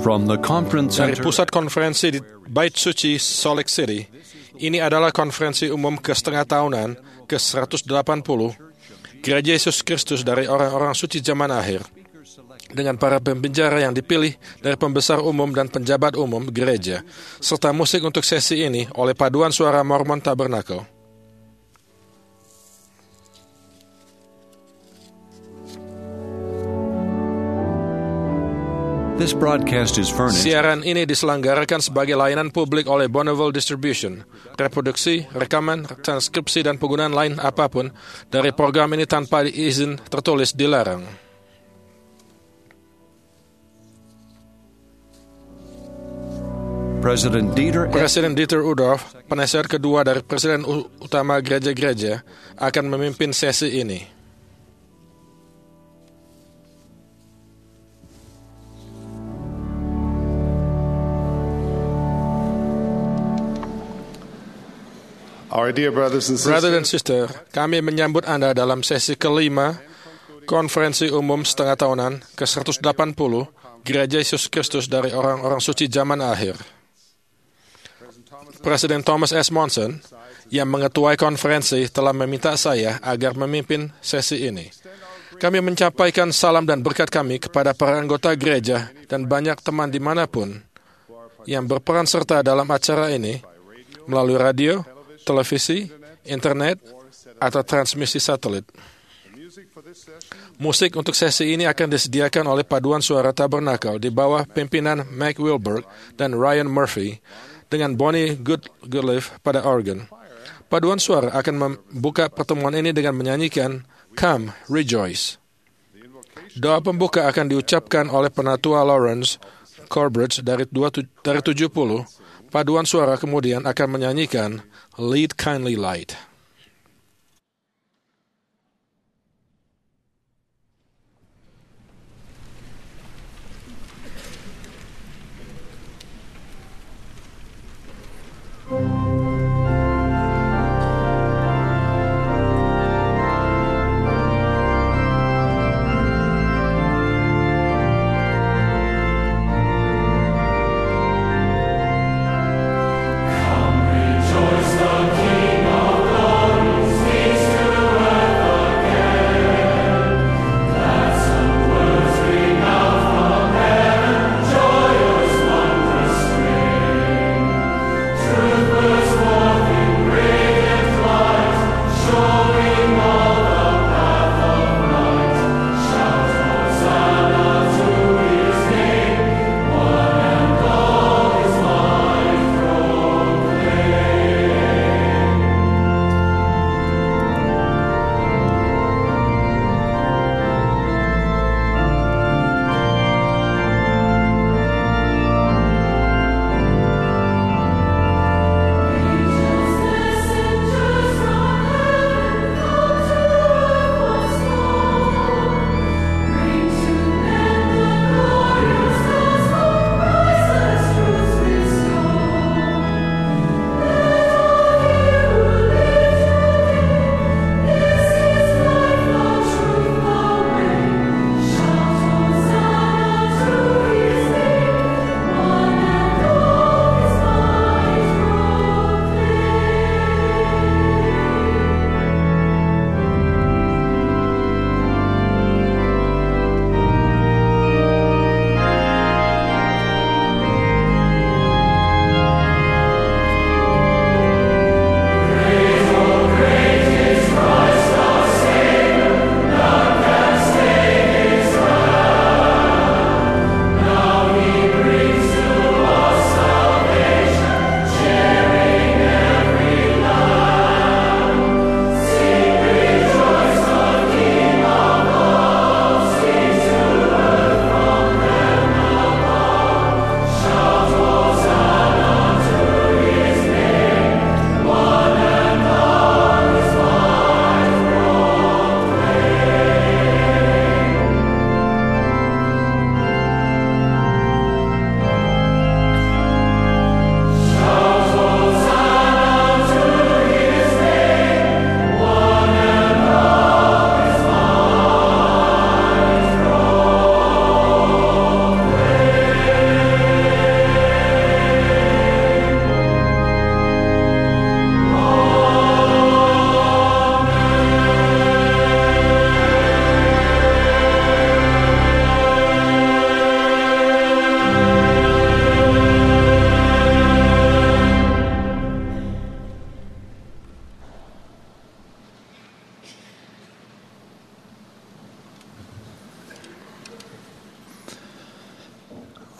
From the conference Dari center pusat konferensi di Bait Suci, Salt Lake City, ini adalah konferensi umum ke-setengah tahunan ke-180 Gereja Yesus Kristus dari orang-orang suci zaman akhir, dengan para pembicara yang dipilih dari pembesar umum dan penjabat umum gereja, serta musik untuk sesi ini oleh Paduan Suara Mormon Tabernacle. This broadcast is furnished Siaran ini diselenggarakan sebagai layanan publik oleh Bonneville Distribution. Reproduksi, rekaman, transkripsi, dan penggunaan lain apapun dari program ini tanpa izin tertulis dilarang. Presiden Dieter Udoff, penasihat kedua dari Presiden Utama Gereja-Gereja, akan memimpin sesi ini. Brother dan sister, kami menyambut Anda dalam sesi kelima konferensi umum setengah tahunan ke-180 Gereja Yesus Kristus dari orang-orang suci zaman akhir. Presiden Thomas S. Monson yang mengetuai konferensi telah meminta saya agar memimpin sesi ini. Kami menyampaikan salam dan berkat kami kepada para anggota gereja dan banyak teman dimanapun yang berperan serta dalam acara ini melalui radio, televisi, internet, atau transmisi satelit. Musik untuk sesi ini akan disediakan oleh Paduan Suara Tabernacle di bawah pimpinan Mac Wilberg dan Ryan Murphy dengan Bonnie Goodliff pada organ. Paduan Suara akan membuka pertemuan ini dengan menyanyikan Come, Rejoice. Doa pembuka akan diucapkan oleh Penatua Lawrence Corbridge dari 70. Paduan Suara kemudian akan menyanyikan Lead Kindly Light. Rejoice, the King of glory.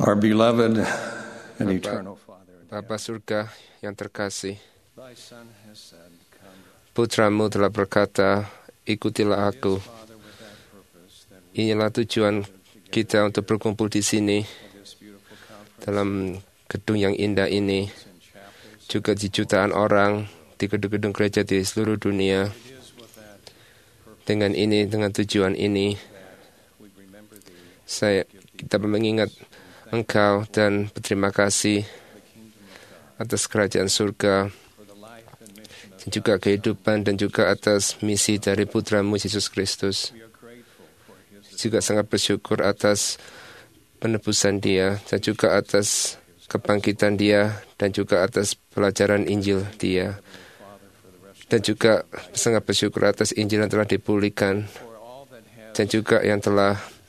Our beloved and eternal Father, Bapa surga yang terkasih, thy Son has said, come, Putramu telah berkata, ikutilah aku. Father, with that purpose that we Inilah tujuan kita untuk berkumpul di sini this beautiful conference dalam gedung yang indah ini, and chapels. juga di jutaan orang di gedung-gedung gereja di seluruh dunia. It is with that purpose Dengan ini, dengan tujuan ini, that we remember thee, kita mengingat Engkau dan berterima kasih the kingdom of God, atas kerajaan surga, for the life and mission of dan juga kehidupan dan juga atas misi dari Putramu Yesus Kristus. we are grateful for his Juga sangat bersyukur atas penebusan dia dan juga atas kebangkitan dia dan juga atas pelajaran Injil dia. Father for the rest Dan juga sangat bersyukur atas Injil yang telah dipulihkan for all that has dan juga yang telah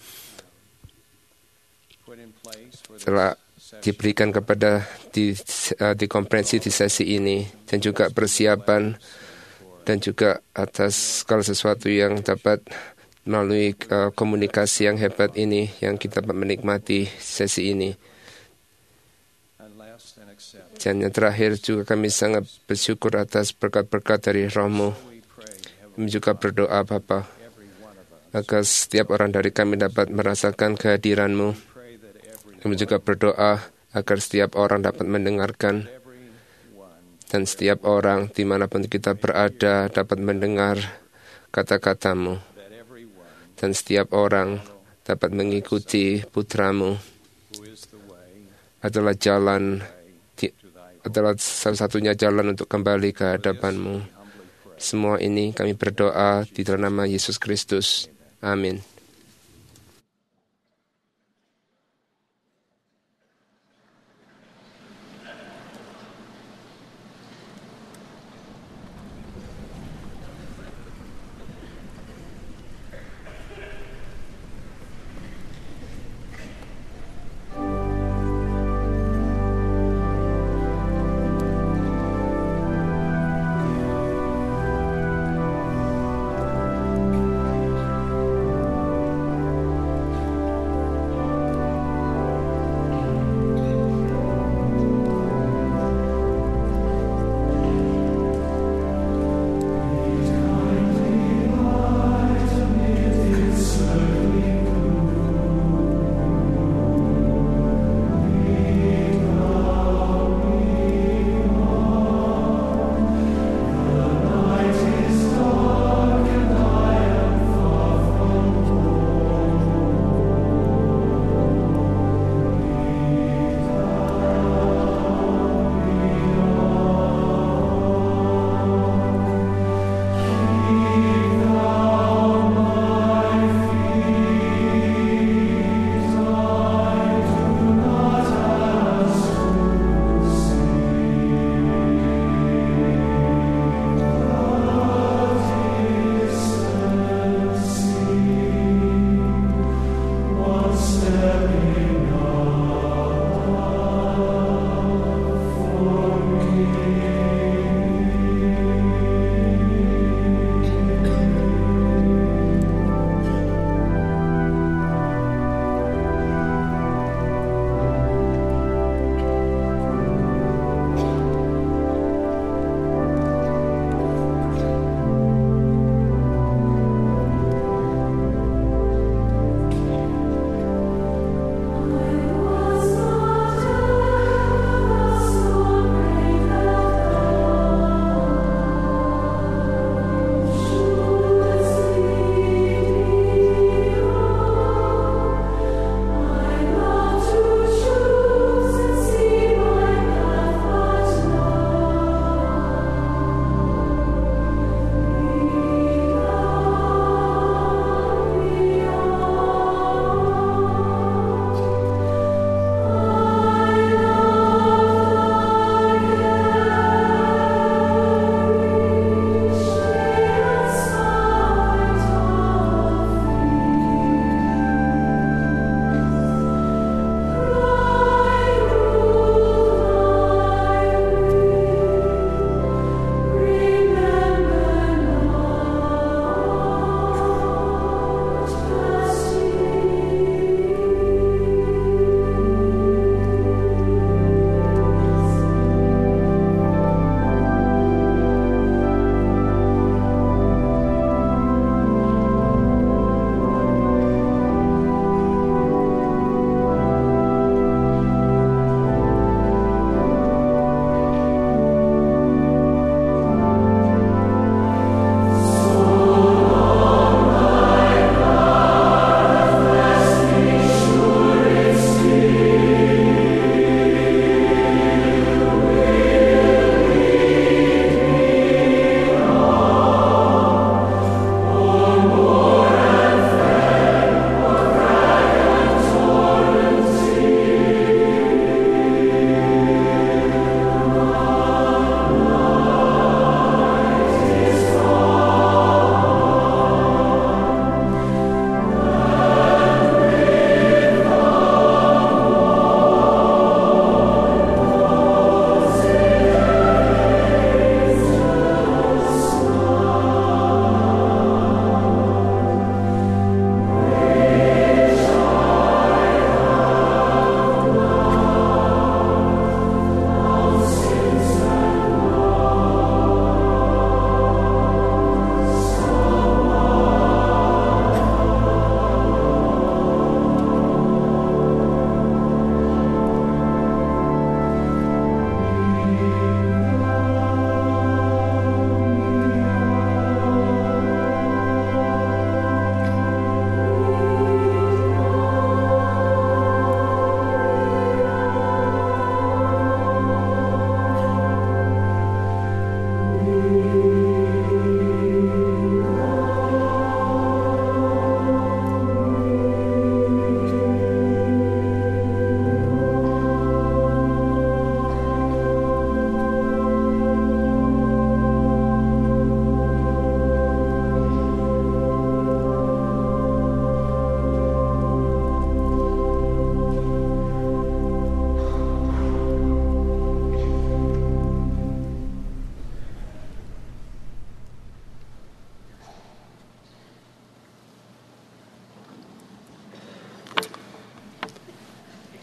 put in place for telah this diberikan kepada di konferensi di sesi ini, dan juga persiapan dan juga atas segala sesuatu yang dapat melalui komunikasi yang hebat ini yang kita dapat menikmati sesi ini. and last and accept. Dan yang terakhir juga kami sangat bersyukur atas berkat-berkat dari Roh-Mu. We pray, Kami juga berdoa Bapa every one of us. agar setiap orang dari kami dapat merasakan kehadiran-Mu. Pray that Kami juga berdoa agar setiap orang dapat mendengarkan, everyone dan setiap orang dimanapun kita berada dapat mendengar kata-kata-Mu, that everyone dan setiap orang dapat mengikuti Putramu who is the way adalah jalan, to thy adalah satu-satunya jalan untuk kembali ke hadapan-Mu. humbly pray. Semua ini kami berdoa di dalam nama Yesus Kristus. Amin.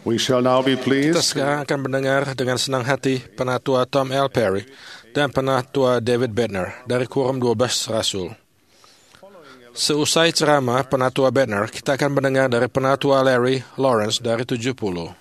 We shall now be Kita pleased sekarang akan mendengar dengan senang hati Penatua Tom L. Perry dan Penatua David Bednar dari Quorum 12 Rasul. Seusai ceramah Penatua Bednar, kita akan mendengar dari Penatua Larry Lawrence dari 70.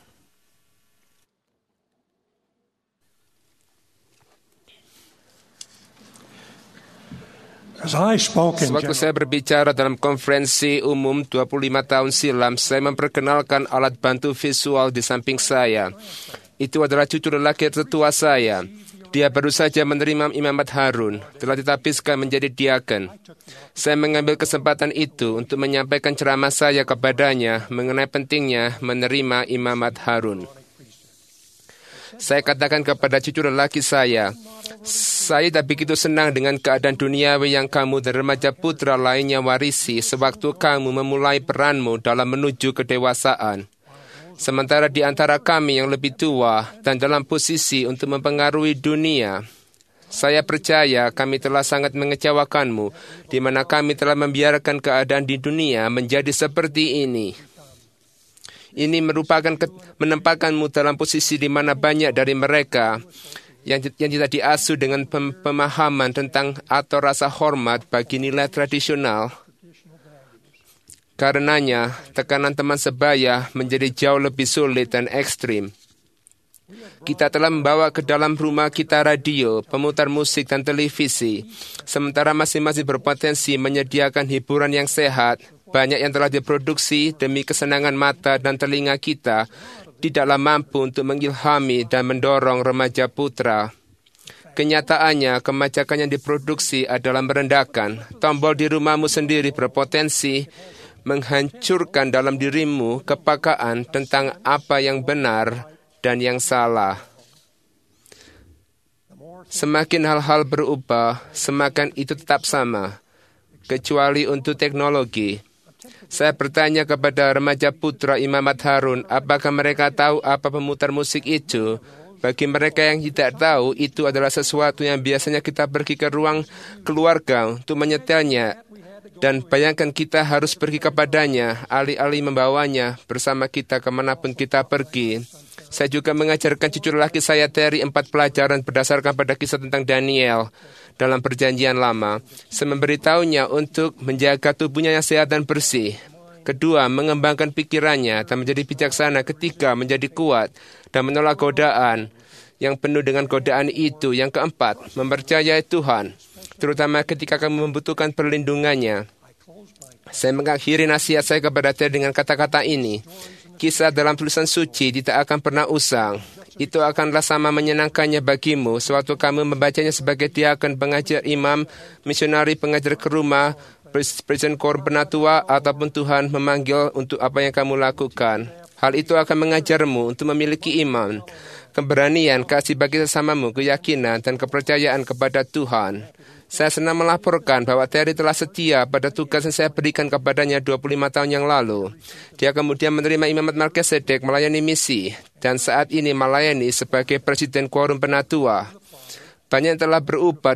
Sewaktu saya berbicara dalam konferensi umum 25 tahun silam, saya memperkenalkan alat bantu visual di samping saya. Itu adalah cucu lelaki tertua saya. Dia baru saja menerima imamat Harun, telah ditapiskan menjadi diaken. Saya mengambil kesempatan itu untuk menyampaikan ceramah saya kepadanya mengenai pentingnya menerima imamat Harun. Saya katakan kepada cucu lelaki saya tak begitu senang dengan keadaan duniawi yang kamu dan remaja putra lainnya warisi sewaktu kamu memulai peranmu dalam menuju kedewasaan. Sementara di antara kami yang lebih tua dan dalam posisi untuk mempengaruhi dunia, saya percaya kami telah sangat mengecewakanmu, di mana kami telah membiarkan keadaan di dunia menjadi seperti ini. Ini merupakan menempatkanmu dalam posisi di mana banyak dari mereka yang tidak diasuh dengan pemahaman tentang atau rasa hormat bagi nilai tradisional. Karenanya, tekanan teman sebaya menjadi jauh lebih sulit dan ekstrim. Kita telah membawa ke dalam rumah kita radio, pemutar musik, dan televisi. Sementara masing-masing berpotensi menyediakan hiburan yang sehat, banyak yang telah diproduksi demi kesenangan mata dan telinga kita, tidaklah mampu untuk mengilhami dan mendorong remaja putra. Kenyataannya, kemajakan yang diproduksi adalah merendahkan. Tombol di rumahmu sendiri berpotensi menghancurkan dalam dirimu kepekaan tentang apa yang benar dan yang salah. Semakin hal-hal berubah, semakin itu tetap sama, kecuali untuk teknologi. Saya bertanya kepada remaja putra imamat Harun, apakah mereka tahu apa pemutar musik itu? Bagi mereka yang tidak tahu, itu adalah sesuatu yang biasanya kita pergi ke ruang keluarga untuk menyetelnya. Dan bayangkan kita harus pergi kepadanya, alih-alih membawanya bersama kita kemanapun kita pergi. Saya juga mengajarkan cucu lelaki saya Terry 4 pelajaran berdasarkan pada kisah tentang Daniel dalam perjanjian lama. Saya memberitahunya untuk menjaga tubuhnya yang sehat dan bersih. Kedua, mengembangkan pikirannya dan menjadi bijaksana ketika menjadi kuat dan menolak godaan yang penuh dengan godaan itu. Yang keempat, mempercayai Tuhan, terutama ketika kamu membutuhkan perlindungannya. Saya mengakhiri nasihat saya kepada Terry dengan kata-kata ini. Kisah dalam tulisan suci tidak akan pernah usang. Itu akanlah sama menyenangkannya bagimu sewaktu kamu membacanya sebagai diaken, pengajar, imam, misionari, pengajar ke rumah, presiden korum penatua, ataupun Tuhan memanggil untuk apa yang kamu lakukan. Hal itu akan mengajarmu untuk memiliki iman, keberanian, kasih bagi sesamamu, keyakinan, dan kepercayaan kepada Tuhan. Saya senang melaporkan bahwa Terry telah setia pada tugas yang saya berikan kepadanya 25 tahun yang lalu. Dia kemudian menerima imamat Melkisedek melayani misi, dan saat ini melayani sebagai presiden Quorum Penatua. Banyak yang telah berubah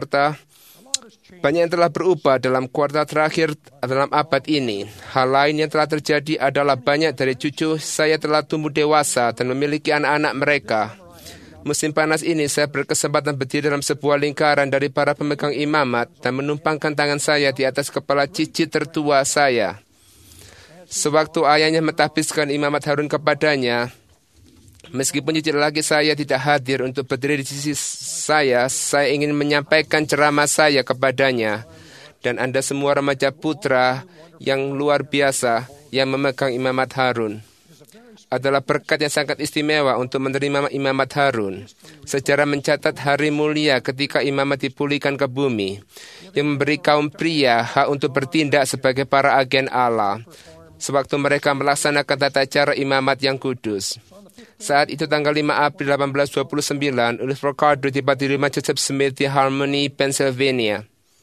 dalam kuartal terakhir dalam abad ini. Hal lain yang telah terjadi adalah banyak dari cucu saya telah tumbuh dewasa dan memiliki anak-anak mereka. Musim panas ini saya berkesempatan berdiri dalam sebuah lingkaran dari para pemegang imamat dan menumpangkan tangan saya di atas kepala cici tertua saya. Sewaktu ayahnya mentahbiskan imamat Harun kepadanya, meskipun cici lelaki saya tidak hadir untuk berdiri di sisi saya ingin menyampaikan ceramah saya kepadanya. Dan Anda semua remaja putra yang luar biasa yang memegang imamat Harun. Adalah berkat yang sangat istimewa untuk menerima imamat Harun. Sejarah mencatat hari mulia ketika imamat dipulihkan ke bumi, yang memberi kaum pria hak untuk bertindak sebagai para agen Allah, sewaktu mereka melaksanakan tata cara imamat yang kudus. Saat itu tanggal 5 April 1829, Oliver Cowdery tiba di rumah Joseph Smith di Harmony, Pennsylvania.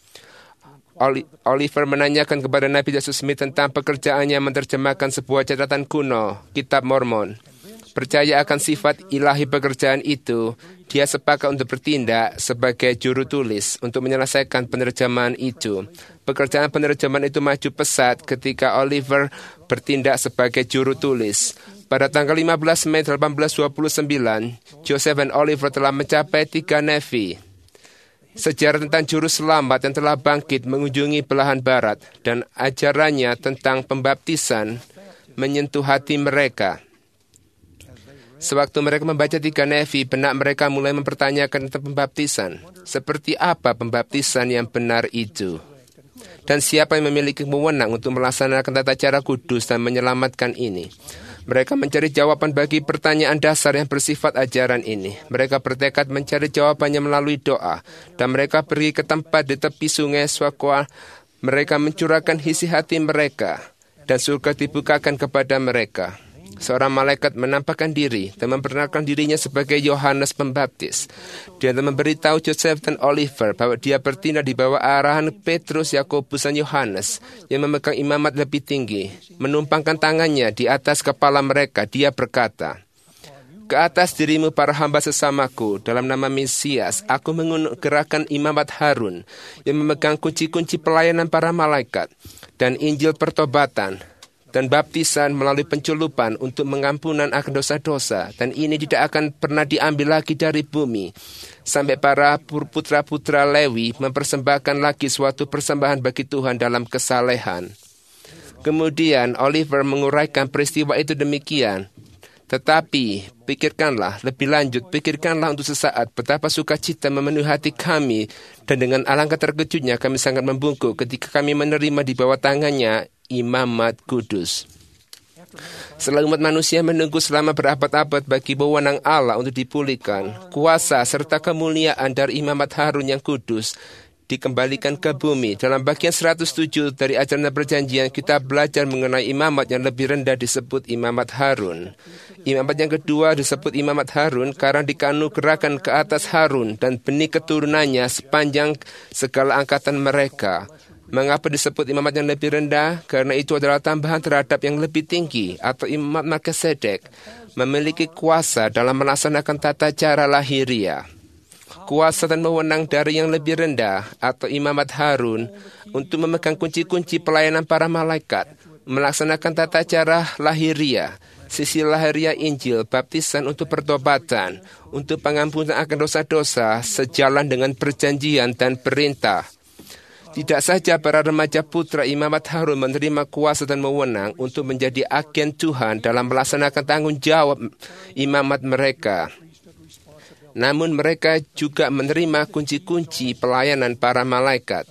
Oliver menanyakan kepada Nabi Joseph Smith tentang pekerjaannya menerjemahkan sebuah catatan kuno, Kitab Mormon. Percaya akan sifat ilahi pekerjaan itu, dia sepakat untuk bertindak sebagai juru tulis untuk menyelesaikan penerjemahan itu. Pekerjaan penerjemahan itu maju pesat ketika Oliver bertindak sebagai juru tulis. Pada tanggal 15 Mei 1829, Joseph dan Oliver telah mencapai 3 Nevi. Sejarah tentang juru selamat yang telah bangkit mengunjungi belahan barat dan ajarannya tentang pembaptisan menyentuh hati mereka. Sewaktu mereka membaca 3 Nevi, benak mereka mulai mempertanyakan tentang pembaptisan. Seperti apa pembaptisan yang benar itu? Dan siapa yang memiliki wewenang untuk melaksanakan tata cara kudus dan menyelamatkan ini? Mereka mencari jawaban bagi pertanyaan dasar yang bersifat ajaran ini. Mereka bertekad mencari jawabannya melalui doa. Dan mereka pergi ke tempat di tepi sungai Swakwa. Mereka mencurahkan isi hati mereka. Dan surga dibukakan kepada mereka. Seorang malaikat menampakkan diri dan memperkenalkan dirinya sebagai Yohanes Pembaptis. Dia telah memberitahu Joseph dan Oliver bahwa dia bertindak di bawah arahan Petrus, Yakobus, dan Yohanes yang memegang imamat lebih tinggi. Menumpangkan tangannya di atas kepala mereka, dia berkata, "Ke atas dirimu para hamba sesamaku, dalam nama Mesias, aku menganugerahkan imamat Harun yang memegang kunci-kunci pelayanan para malaikat dan Injil pertobatan dan baptisan melalui penculupan untuk mengampunan akan dosa-dosa, dan ini tidak akan pernah diambil lagi dari bumi, sampai para putra-putra Lewi mempersembahkan lagi suatu persembahan bagi Tuhan dalam kesalehan." Kemudian Oliver menguraikan peristiwa itu demikian, "Tetapi pikirkanlah lebih lanjut, pikirkanlah untuk sesaat betapa sukacita memenuhi hati kami, dan dengan alangkah terkejutnya kami sangat membungkuk ketika kami menerima di bawah tangannya imamat kudus." Setelah umat manusia menunggu selama berabad-abad bagi wewenang Allah untuk dipulihkan, kuasa serta kemuliaan dari imamat Harun yang kudus dikembalikan ke bumi. Dalam bagian 107 dari ajaran perjanjian, kita belajar mengenai imamat yang lebih rendah disebut imamat Harun. Imamat yang kedua disebut imamat Harun karena dikanugerahkan ke atas Harun dan benih keturunannya sepanjang segala angkatan mereka. Mengapa disebut imamat yang lebih rendah? Karena itu adalah tambahan terhadap yang lebih tinggi atau imamat Melkisedek, memiliki kuasa dalam melaksanakan tata cara lahiriah. Kuasa dan wewenang dari yang lebih rendah atau imamat Harun untuk memegang kunci-kunci pelayanan para malaikat, melaksanakan tata cara lahiriah, sisi lahiriah Injil, baptisan untuk pertobatan, untuk pengampunan akan dosa-dosa, sejalan dengan perjanjian dan perintah. Tidak saja para remaja putra imamat Harun menerima kuasa dan wewenang untuk menjadi agen Tuhan dalam melaksanakan tanggung jawab imamat mereka, namun mereka juga menerima kunci-kunci pelayanan para malaikat.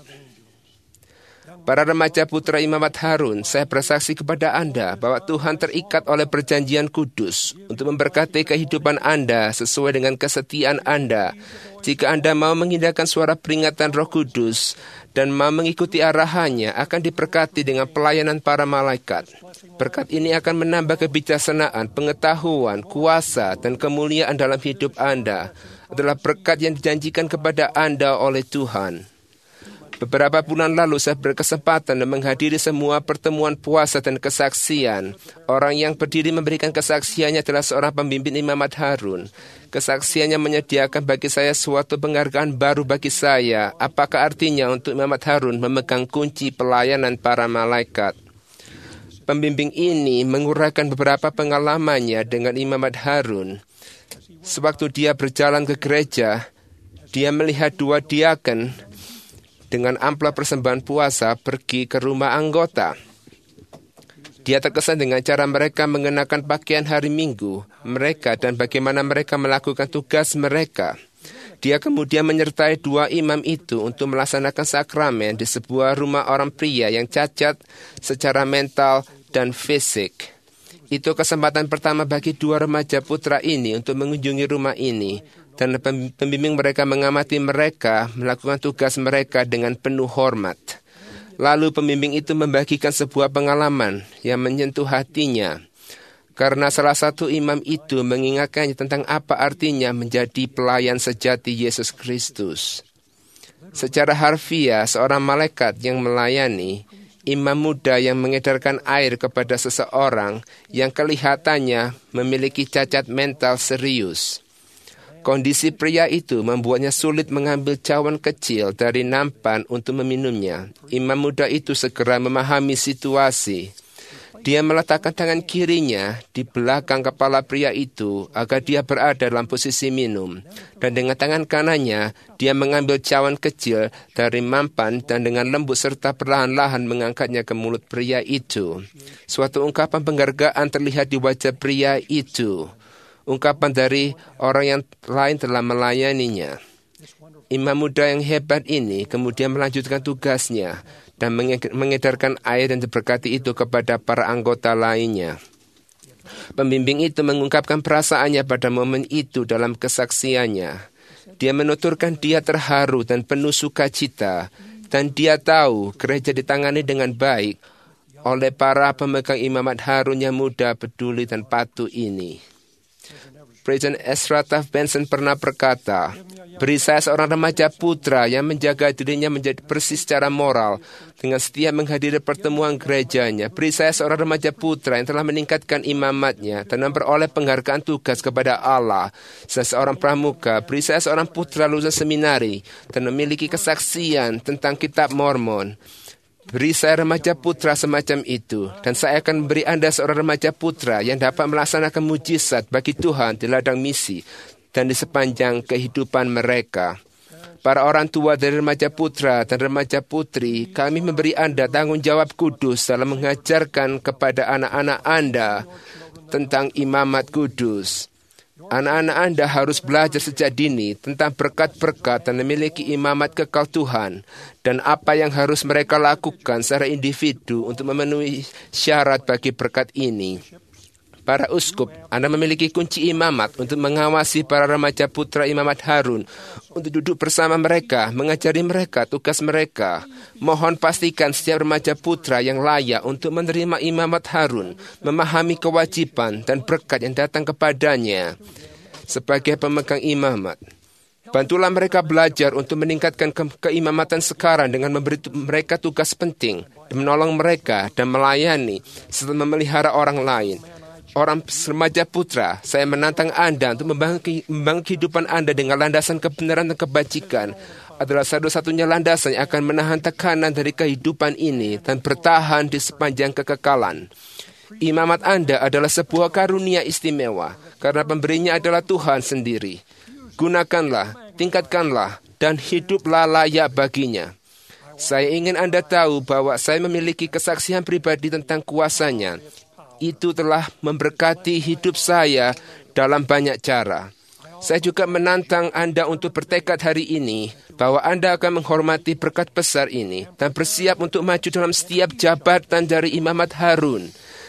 Para remaja putra imamat Harun, saya bersaksi kepada Anda bahwa Tuhan terikat oleh perjanjian kudus untuk memberkati kehidupan Anda sesuai dengan kesetiaan Anda. Jika Anda mau mengindahkan suara peringatan Roh Kudus dan mau mengikuti arahannya, akan diberkati dengan pelayanan para malaikat. Berkat ini akan menambah kebijaksanaan, pengetahuan, kuasa, dan kemuliaan dalam hidup Anda. Adalah berkat yang dijanjikan kepada Anda oleh Tuhan. Beberapa bulan lalu saya berkesempatan menghadiri semua pertemuan puasa dan kesaksian. Orang yang berdiri memberikan kesaksiannya adalah seorang pembimbing imamat Harun. Kesaksiannya menyediakan bagi saya suatu penghargaan baru bagi saya. Apakah artinya untuk imamat Harun memegang kunci pelayanan para malaikat? Pembimbing ini menguraikan beberapa pengalamannya dengan imamat Harun. Sewaktu dia berjalan ke gereja, dia melihat 2 diaken dengan amplop persembahan puasa pergi ke rumah anggota. Dia terkesan dengan cara mereka mengenakan pakaian hari Minggu mereka dan bagaimana mereka melakukan tugas mereka. Dia kemudian menyertai 2 imam itu untuk melaksanakan sakramen di sebuah rumah orang pria yang cacat secara mental dan fisik. Itu kesempatan pertama bagi 2 remaja putra ini untuk mengunjungi rumah ini. Dan pembimbing mereka mengamati mereka melakukan tugas mereka dengan penuh hormat. Lalu pembimbing itu membagikan sebuah pengalaman yang menyentuh hatinya. Karena salah satu imam itu mengingatkannya tentang apa artinya menjadi pelayan sejati Yesus Kristus. Secara harfiah, seorang malaikat yang melayani, imam muda yang mengedarkan air kepada seseorang yang kelihatannya memiliki cacat mental serius. Kondisi pria itu membuatnya sulit mengambil cawan kecil dari nampan untuk meminumnya. Imam muda itu segera memahami situasi. Dia meletakkan tangan kirinya di belakang kepala pria itu agar dia berada dalam posisi minum. Dan dengan tangan kanannya, dia mengambil cawan kecil dari mampan dan dengan lembut serta perlahan-lahan mengangkatnya ke mulut pria itu. Suatu ungkapan penghargaan terlihat di wajah pria itu. Ungkapan dari orang yang lain telah melayaninya. Imam muda yang hebat ini kemudian melanjutkan tugasnya dan mengedarkan air yang diberkati itu kepada para anggota lainnya. Pembimbing itu mengungkapkan perasaannya pada momen itu dalam kesaksiannya. Dia menuturkan dia terharu dan penuh sukacita, dan dia tahu gereja ditangani dengan baik oleh para pemegang imamat Harun yang muda, peduli dan patuh ini. Presiden Ezra Taft Benson pernah berkata, "Beri saya seorang remaja putra yang menjaga dirinya menjadi bersih secara moral dengan setia menghadiri pertemuan gerejanya. Beri saya seorang remaja putra yang telah meningkatkan imamatnya dan memperoleh penghargaan tugas kepada Allah. Seorang pramuka, beri saya seorang putra lulusan seminari dan memiliki kesaksian tentang kitab Mormon. Beri saya remaja putra semacam itu, dan saya akan memberi Anda seorang remaja putra yang dapat melaksanakan mujizat bagi Tuhan di ladang misi dan di sepanjang kehidupan mereka. Para orang tua dari remaja putra dan remaja putri, kami memberi Anda tanggung jawab kudus dalam mengajarkan kepada anak-anak Anda tentang imamat kudus. Anak-anak Anda harus belajar sejak dini tentang berkat-berkat dan memiliki imamat kekal Tuhan dan apa yang harus mereka lakukan secara individu untuk memenuhi syarat bagi berkat ini. Para uskup, Anda memiliki kunci imamat untuk mengawasi para remaja putra imamat Harun, untuk duduk bersama mereka, mengajari mereka tugas mereka. Mohon pastikan setiap remaja putra yang layak untuk menerima imamat Harun, memahami kewajiban dan berkat yang datang kepadanya sebagai pemegang imamat. Bantulah mereka belajar untuk meningkatkan keimamatan sekarang dengan memberi mereka tugas penting, menolong mereka dan melayani serta memelihara orang lain. Orang remaja putra, saya menantang Anda untuk membangun kehidupan Anda dengan landasan kebenaran dan kebajikan adalah satu-satunya landasan yang akan menahan tekanan dari kehidupan ini dan bertahan di sepanjang kekekalan. Imamat Anda adalah sebuah karunia istimewa karena pemberinya adalah Tuhan sendiri. Gunakanlah, tingkatkanlah, dan hiduplah layak baginya. Saya ingin Anda tahu bahwa saya memiliki kesaksian pribadi tentang kuasanya. Itu telah memberkati hidup saya dalam banyak cara. Saya juga menantang Anda untuk bertekad hari ini bahwa Anda akan menghormati berkat besar ini dan bersiap untuk maju dalam setiap jabatan dari imamat Harun,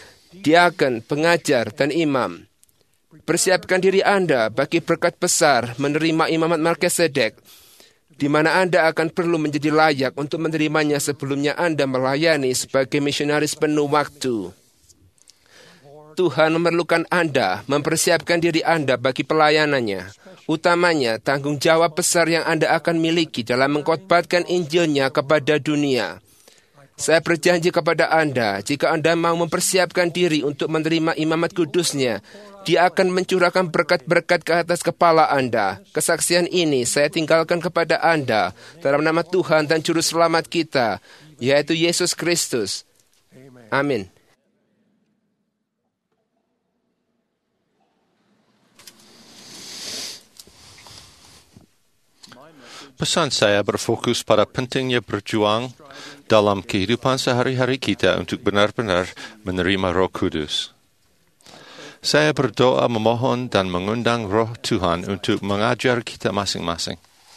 diaken, pengajar, dan imam. Persiapkan diri Anda bagi berkat besar menerima imamat Melkisedek, di mana Anda akan perlu menjadi layak untuk menerimanya sebelumnya Anda melayani sebagai misionaris penuh waktu. Tuhan memerlukan Anda mempersiapkan diri Anda bagi pelayanannya, utamanya tanggung jawab besar yang Anda akan miliki dalam mengkhotbahkan Injilnya kepada dunia. Saya berjanji kepada Anda, jika Anda mau mempersiapkan diri untuk menerima imamat kudusnya, Dia akan mencurahkan berkat-berkat ke atas kepala Anda. Kesaksian ini saya tinggalkan kepada Anda dalam nama Tuhan dan Juru Selamat kita, yaitu Yesus Kristus. Amin. Pesan saya berfokus pada pentingnya berjuang dalam kehidupan sehari-hari kita untuk benar-benar menerima Roh Kudus. Saya berdoa memohon dan mengundang Roh Tuhan untuk mengajar kita masing-masing.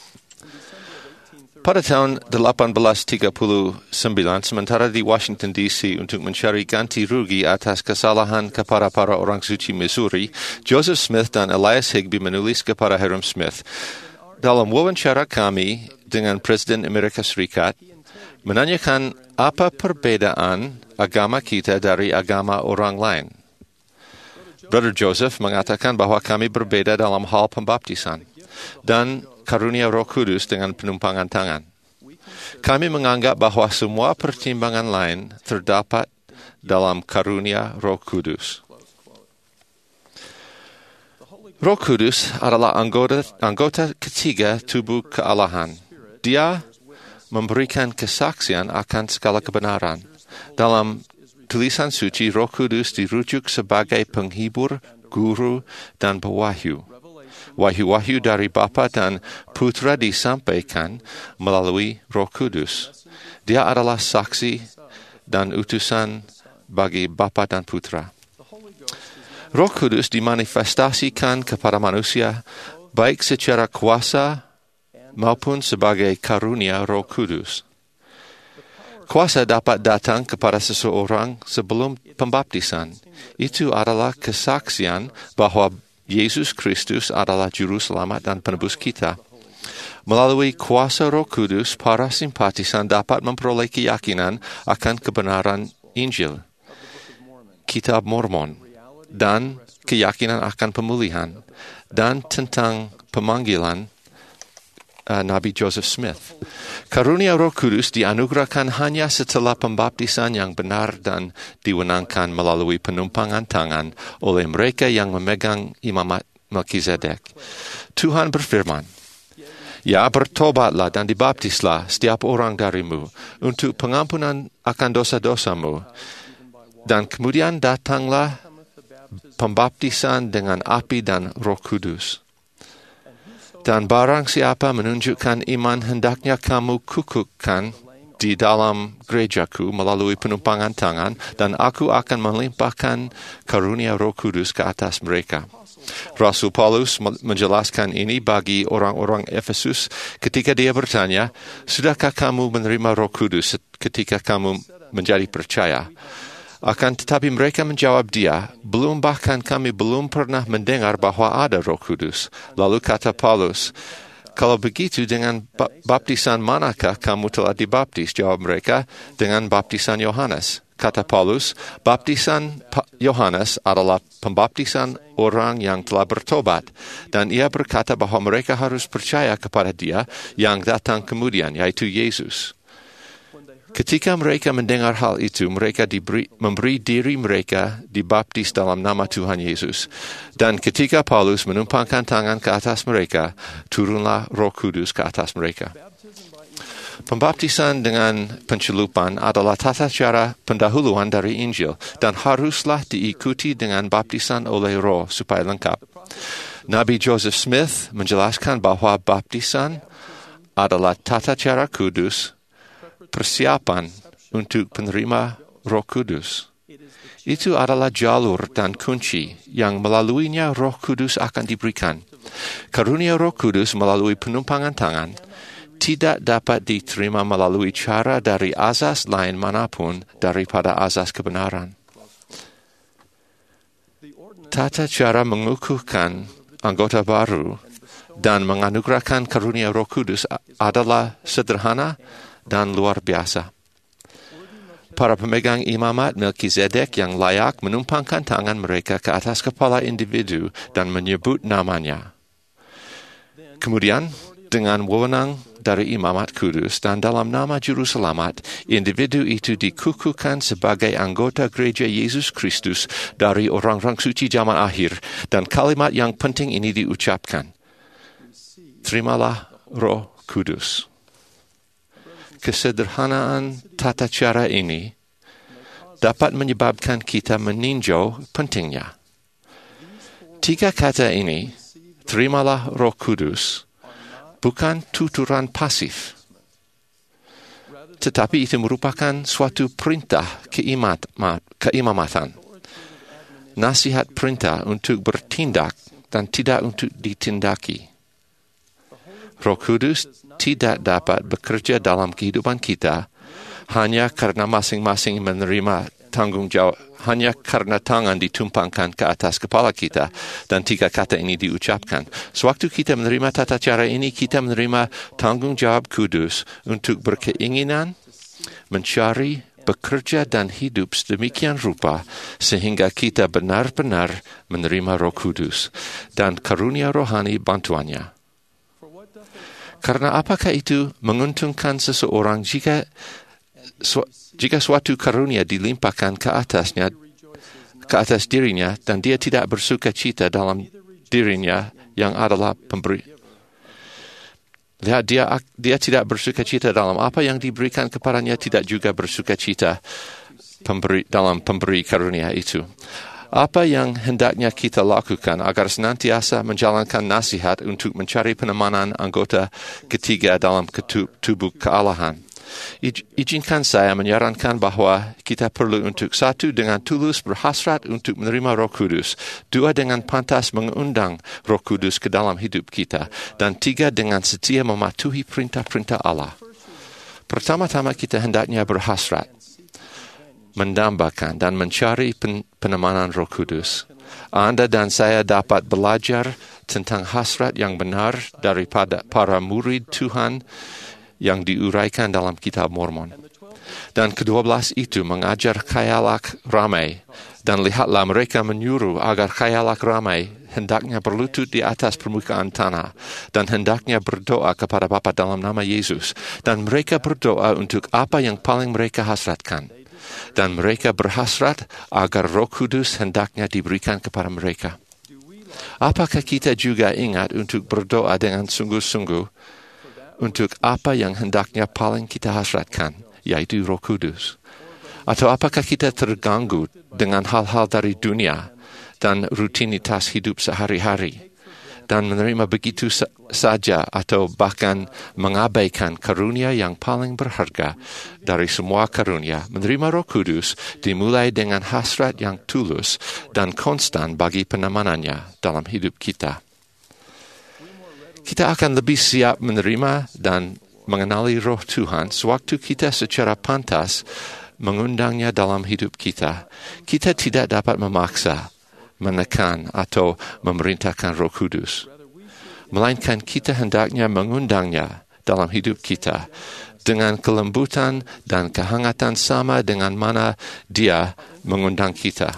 Pada tahun 1839, sementara di Washington D.C. untuk mencari ganti rugi atas kesalahan kepada para orang suci Missouri, Joseph Smith dan Elias Higbee menulis kepada Hiram Smith, dalam wawancara kami dengan Presiden Amerika Serikat, menanyakan apa perbedaan agama kita dari agama orang lain. Brother Joseph mengatakan bahwa kami berbeda dalam hal pembaptisan dan karunia Roh Kudus dengan penumpangan tangan. Kami menganggap bahwa semua pertimbangan lain terdapat dalam karunia Roh Kudus. Roh Kudus adalah anggota ketiga tubuh kealahan. Dia memberikan kesaksian akan segala kebenaran. Dalam tulisan suci, Roh Kudus dirujuk sebagai penghibur, guru, dan pewahyu. Wahyu-wahyu dari Bapa dan Putra disampaikan melalui Roh Kudus. Dia adalah saksi dan utusan bagi Bapa dan Putra. Roh Kudus dimanifestasikan kepada manusia baik secara kuasa maupun sebagai karunia Roh Kudus. Kuasa dapat datang kepada seseorang sebelum pembaptisan. Itu adalah kesaksian bahwa Yesus Kristus adalah Juru Selamat dan Penebus kita. Melalui kuasa Roh Kudus, para simpatisan dapat memperoleh keyakinan akan kebenaran Injil, Kitab Mormon, dan keyakinan akan pemulihan, dan tentang pemanggilan Nabi Joseph Smith. Karunia Roh Kudus dianugerahkan hanya setelah pembaptisan yang benar dan diwenangkan melalui penumpangan tangan oleh mereka yang memegang imamat Melkizedek. Tuhan berfirman, "Ya, bertobatlah dan dibaptislah setiap orang darimu untuk pengampunan akan dosa-dosamu, dan kemudian datanglah pembaptisan dengan api dan Roh Kudus. Dan barang siapa menunjukkan iman hendaknya kamu kukuhkan di dalam gerejaku melalui penumpangan tangan, dan aku akan melimpahkan karunia Roh Kudus ke atas mereka." Rasul Paulus menjelaskan ini bagi orang-orang Efesus ketika dia bertanya, "Sudahkah kamu menerima Roh Kudus ketika kamu menjadi percaya?" Akan tetapi mereka menjawab dia, "Belum, bahkan kami belum pernah mendengar bahwa ada Roh Kudus." Lalu kata Paulus, "Kalau begitu dengan baptisan manakah kamu telah dibaptis?" Jawab mereka, "Dengan baptisan Yohanes." Kata Paulus, baptisan Yohanes adalah pembaptisan orang yang telah bertobat, dan ia berkata bahwa mereka harus percaya kepada Dia yang datang kemudian, yaitu Yesus. Ketika mereka mendengar hal itu, mereka memberi diri mereka dibaptis dalam nama Tuhan Yesus. Dan ketika Paulus menumpangkan tangan ke atas mereka, turunlah Roh Kudus ke atas mereka. Pembaptisan dengan pencelupan adalah tata cara pendahuluan dari Injil dan haruslah diikuti dengan baptisan oleh Roh supaya lengkap. Nabi Joseph Smith menjelaskan bahwa baptisan adalah tata cara kudus, persiapan untuk penerima Roh Kudus. Itu adalah jalur dan kunci yang melaluinya Roh Kudus akan diberikan. Karunia Roh Kudus melalui penumpangan tangan tidak dapat diterima melalui cara dari azas lain manapun daripada azas kebenaran. Tata cara mengukuhkan anggota baru dan menganugerahkan karunia Roh Kudus adalah sederhana dan luar biasa. Para pemegang imamat Melkizedek yang layak menumpangkan tangan mereka ke atas kepala individu dan menyebut namanya. Kemudian, dengan wewenang dari imamat kudus dan dalam nama Juru Selamat, individu itu dikukuhkan sebagai anggota gereja Yesus Kristus dari orang-orang suci zaman akhir, dan kalimat yang penting ini diucapkan, "Terimalah Roh Kudus." Kesederhanaan tata cara ini dapat menyebabkan kita meninjau pentingnya. Tiga kata ini, "Terimalah Roh Kudus," bukan tuturan pasif, tetapi itu merupakan suatu perintah keimamatan, nasihat perintah untuk bertindak dan tidak untuk ditindaki. Roh Kudus tidak dapat bekerja dalam kehidupan kita hanya karena masing-masing menerima tanggung jawab, hanya karena tangan ditumpangkan ke atas kepala kita dan tiga kata ini diucapkan. Sewaktu kita menerima tata cara ini, kita menerima tanggung jawab kudus untuk berkeinginan, mencari, bekerja dan hidup sedemikian rupa sehingga kita benar-benar menerima Roh Kudus dan karunia rohani bantuannya. Karena apakah itu menguntungkan seseorang jika suatu karunia dilimpahkan ke atas dirinya dan dia tidak bersuka cita dalam dirinya yang adalah pemberi. Lihat, dia tidak bersuka cita dalam apa yang diberikan kepadanya, tidak juga bersuka cita dalam pemberi karunia itu. Apa yang hendaknya kita lakukan agar senantiasa menjalankan nasihat untuk mencari penemanan anggota ketiga dalam tubuh kealahan? Izinkan saya menyarankan bahwa kita perlu untuk satu, dengan tulus berhasrat untuk menerima Roh Kudus, dua, dengan pantas mengundang Roh Kudus ke dalam hidup kita, dan tiga, dengan setia mematuhi perintah-perintah Allah. Pertama-tama kita hendaknya berhasrat, mendambakan dan mencari penemanan Roh Kudus. Anda dan saya dapat belajar tentang hasrat yang benar daripada para murid Tuhan yang diuraikan dalam kitab Mormon. Dan ke-12 itu mengajar khayalak ramai, dan lihatlah mereka menyuruh agar khayalak ramai hendaknya berlutut di atas permukaan tanah, dan hendaknya berdoa kepada Bapa dalam nama Yesus, dan mereka berdoa untuk apa yang paling mereka hasratkan. Dan mereka berhasrat agar Roh Kudus hendaknya diberikan kepada mereka. Apakah kita juga ingat untuk berdoa dengan sungguh-sungguh untuk apa yang hendaknya paling kita hasratkan, yaitu Roh Kudus? Atau apakah kita terganggu dengan hal-hal dari dunia dan rutinitas hidup sehari-hari, dan menerima begitu saja atau bahkan mengabaikan karunia yang paling berharga dari semua karunia, menerima Roh Kudus dimulai dengan hasrat yang tulus dan konstan bagi penemanannya dalam hidup kita. Kita akan lebih siap menerima dan mengenali Roh Tuhan sewaktu kita secara pantas mengundangnya dalam hidup kita. Kita tidak dapat memaksa, menekan atau memerintahkan Roh Kudus, melainkan kita hendaknya mengundangnya dalam hidup kita dengan kelembutan dan kehangatan sama dengan mana Dia mengundang kita.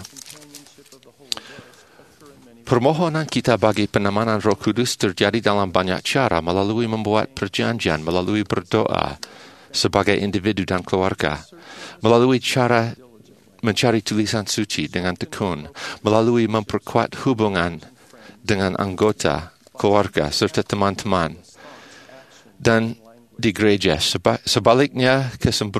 Permohonan kita bagi penemanan Roh Kudus terjadi dalam banyak cara, melalui membuat perjanjian, melalui berdoa sebagai individu dan keluarga, melalui cara mencari tulisan suci dengan tekun, melalui memperkuat hubungan dengan anggota, keluarga, serta teman-teman, dan di gereja. Sebaliknya,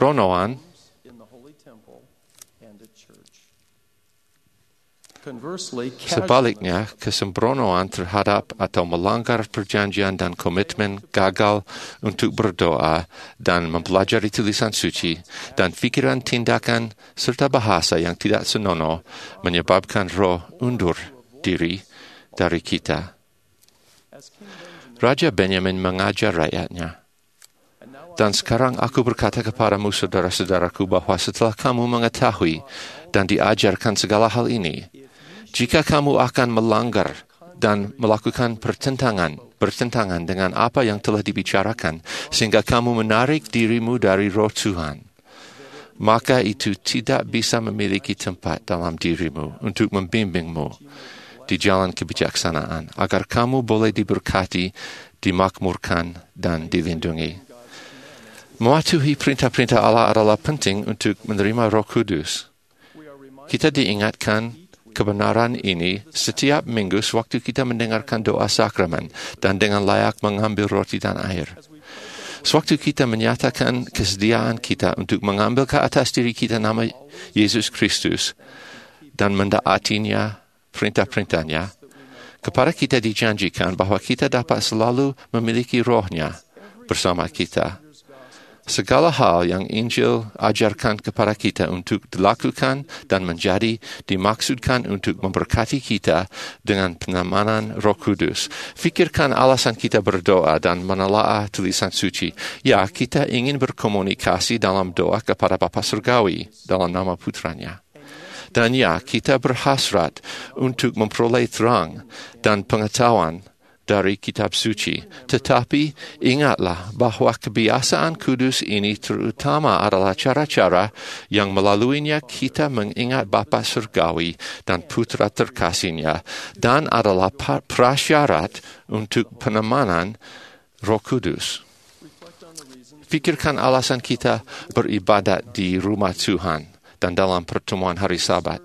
kesembronoan terhadap atau melanggar perjanjian dan komitmen, gagal untuk berdoa dan mempelajari tulisan suci, dan pikiran, tindakan, serta bahasa yang tidak senonoh menyebabkan Roh undur diri dari kita. Raja Benjamin mengajar rakyatnya, "Dan sekarang aku berkata kepadamu, saudara-saudaraku, bahwa setelah kamu mengetahui dan diajarkan segala hal ini, jika kamu akan melanggar dan melakukan bertentangan dengan apa yang telah dibicarakan, sehingga kamu menarik dirimu dari Roh Tuhan, maka itu tidak bisa memiliki tempat dalam dirimu untuk membimbingmu di jalan kebijaksanaan, agar kamu boleh diberkati, dimakmurkan, dan dilindungi." Mematuhi perintah-perintah Allah adalah penting untuk menerima Roh Kudus. Kita diingatkan kebenaran ini setiap minggu sewaktu kita mendengarkan doa sakramen dan dengan layak mengambil roti dan air. Sewaktu kita menyatakan kesediaan kita untuk mengambil ke atas diri kita nama Yesus Kristus dan mendaatinya perintah-perintahnya, kepada kita dijanjikan bahwa kita dapat selalu memiliki Roh-Nya bersama kita. Segala hal yang Injil ajarkan kepada kita untuk dilakukan dan menjadi dimaksudkan untuk memberkati kita dengan penemanan Roh Kudus. Fikirkan alasan kita berdoa dan menelaah tulisan suci. Ya, kita ingin berkomunikasi dalam doa kepada Bapa Surgawi dalam nama Putranya. Dan ya, kita berhasrat untuk memperoleh terang dan pengetahuan dari kitab suci. Tetapi ingatlah bahwa kebiasaan kudus ini terutama adalah cara-cara yang melaluinya kita mengingat Bapa Surgawi dan Putra terkasihnya, dan adalah prasyarat untuk penemanan Roh Kudus. Pikirkan alasan kita beribadat di rumah Tuhan dan dalam pertemuan hari Sabat.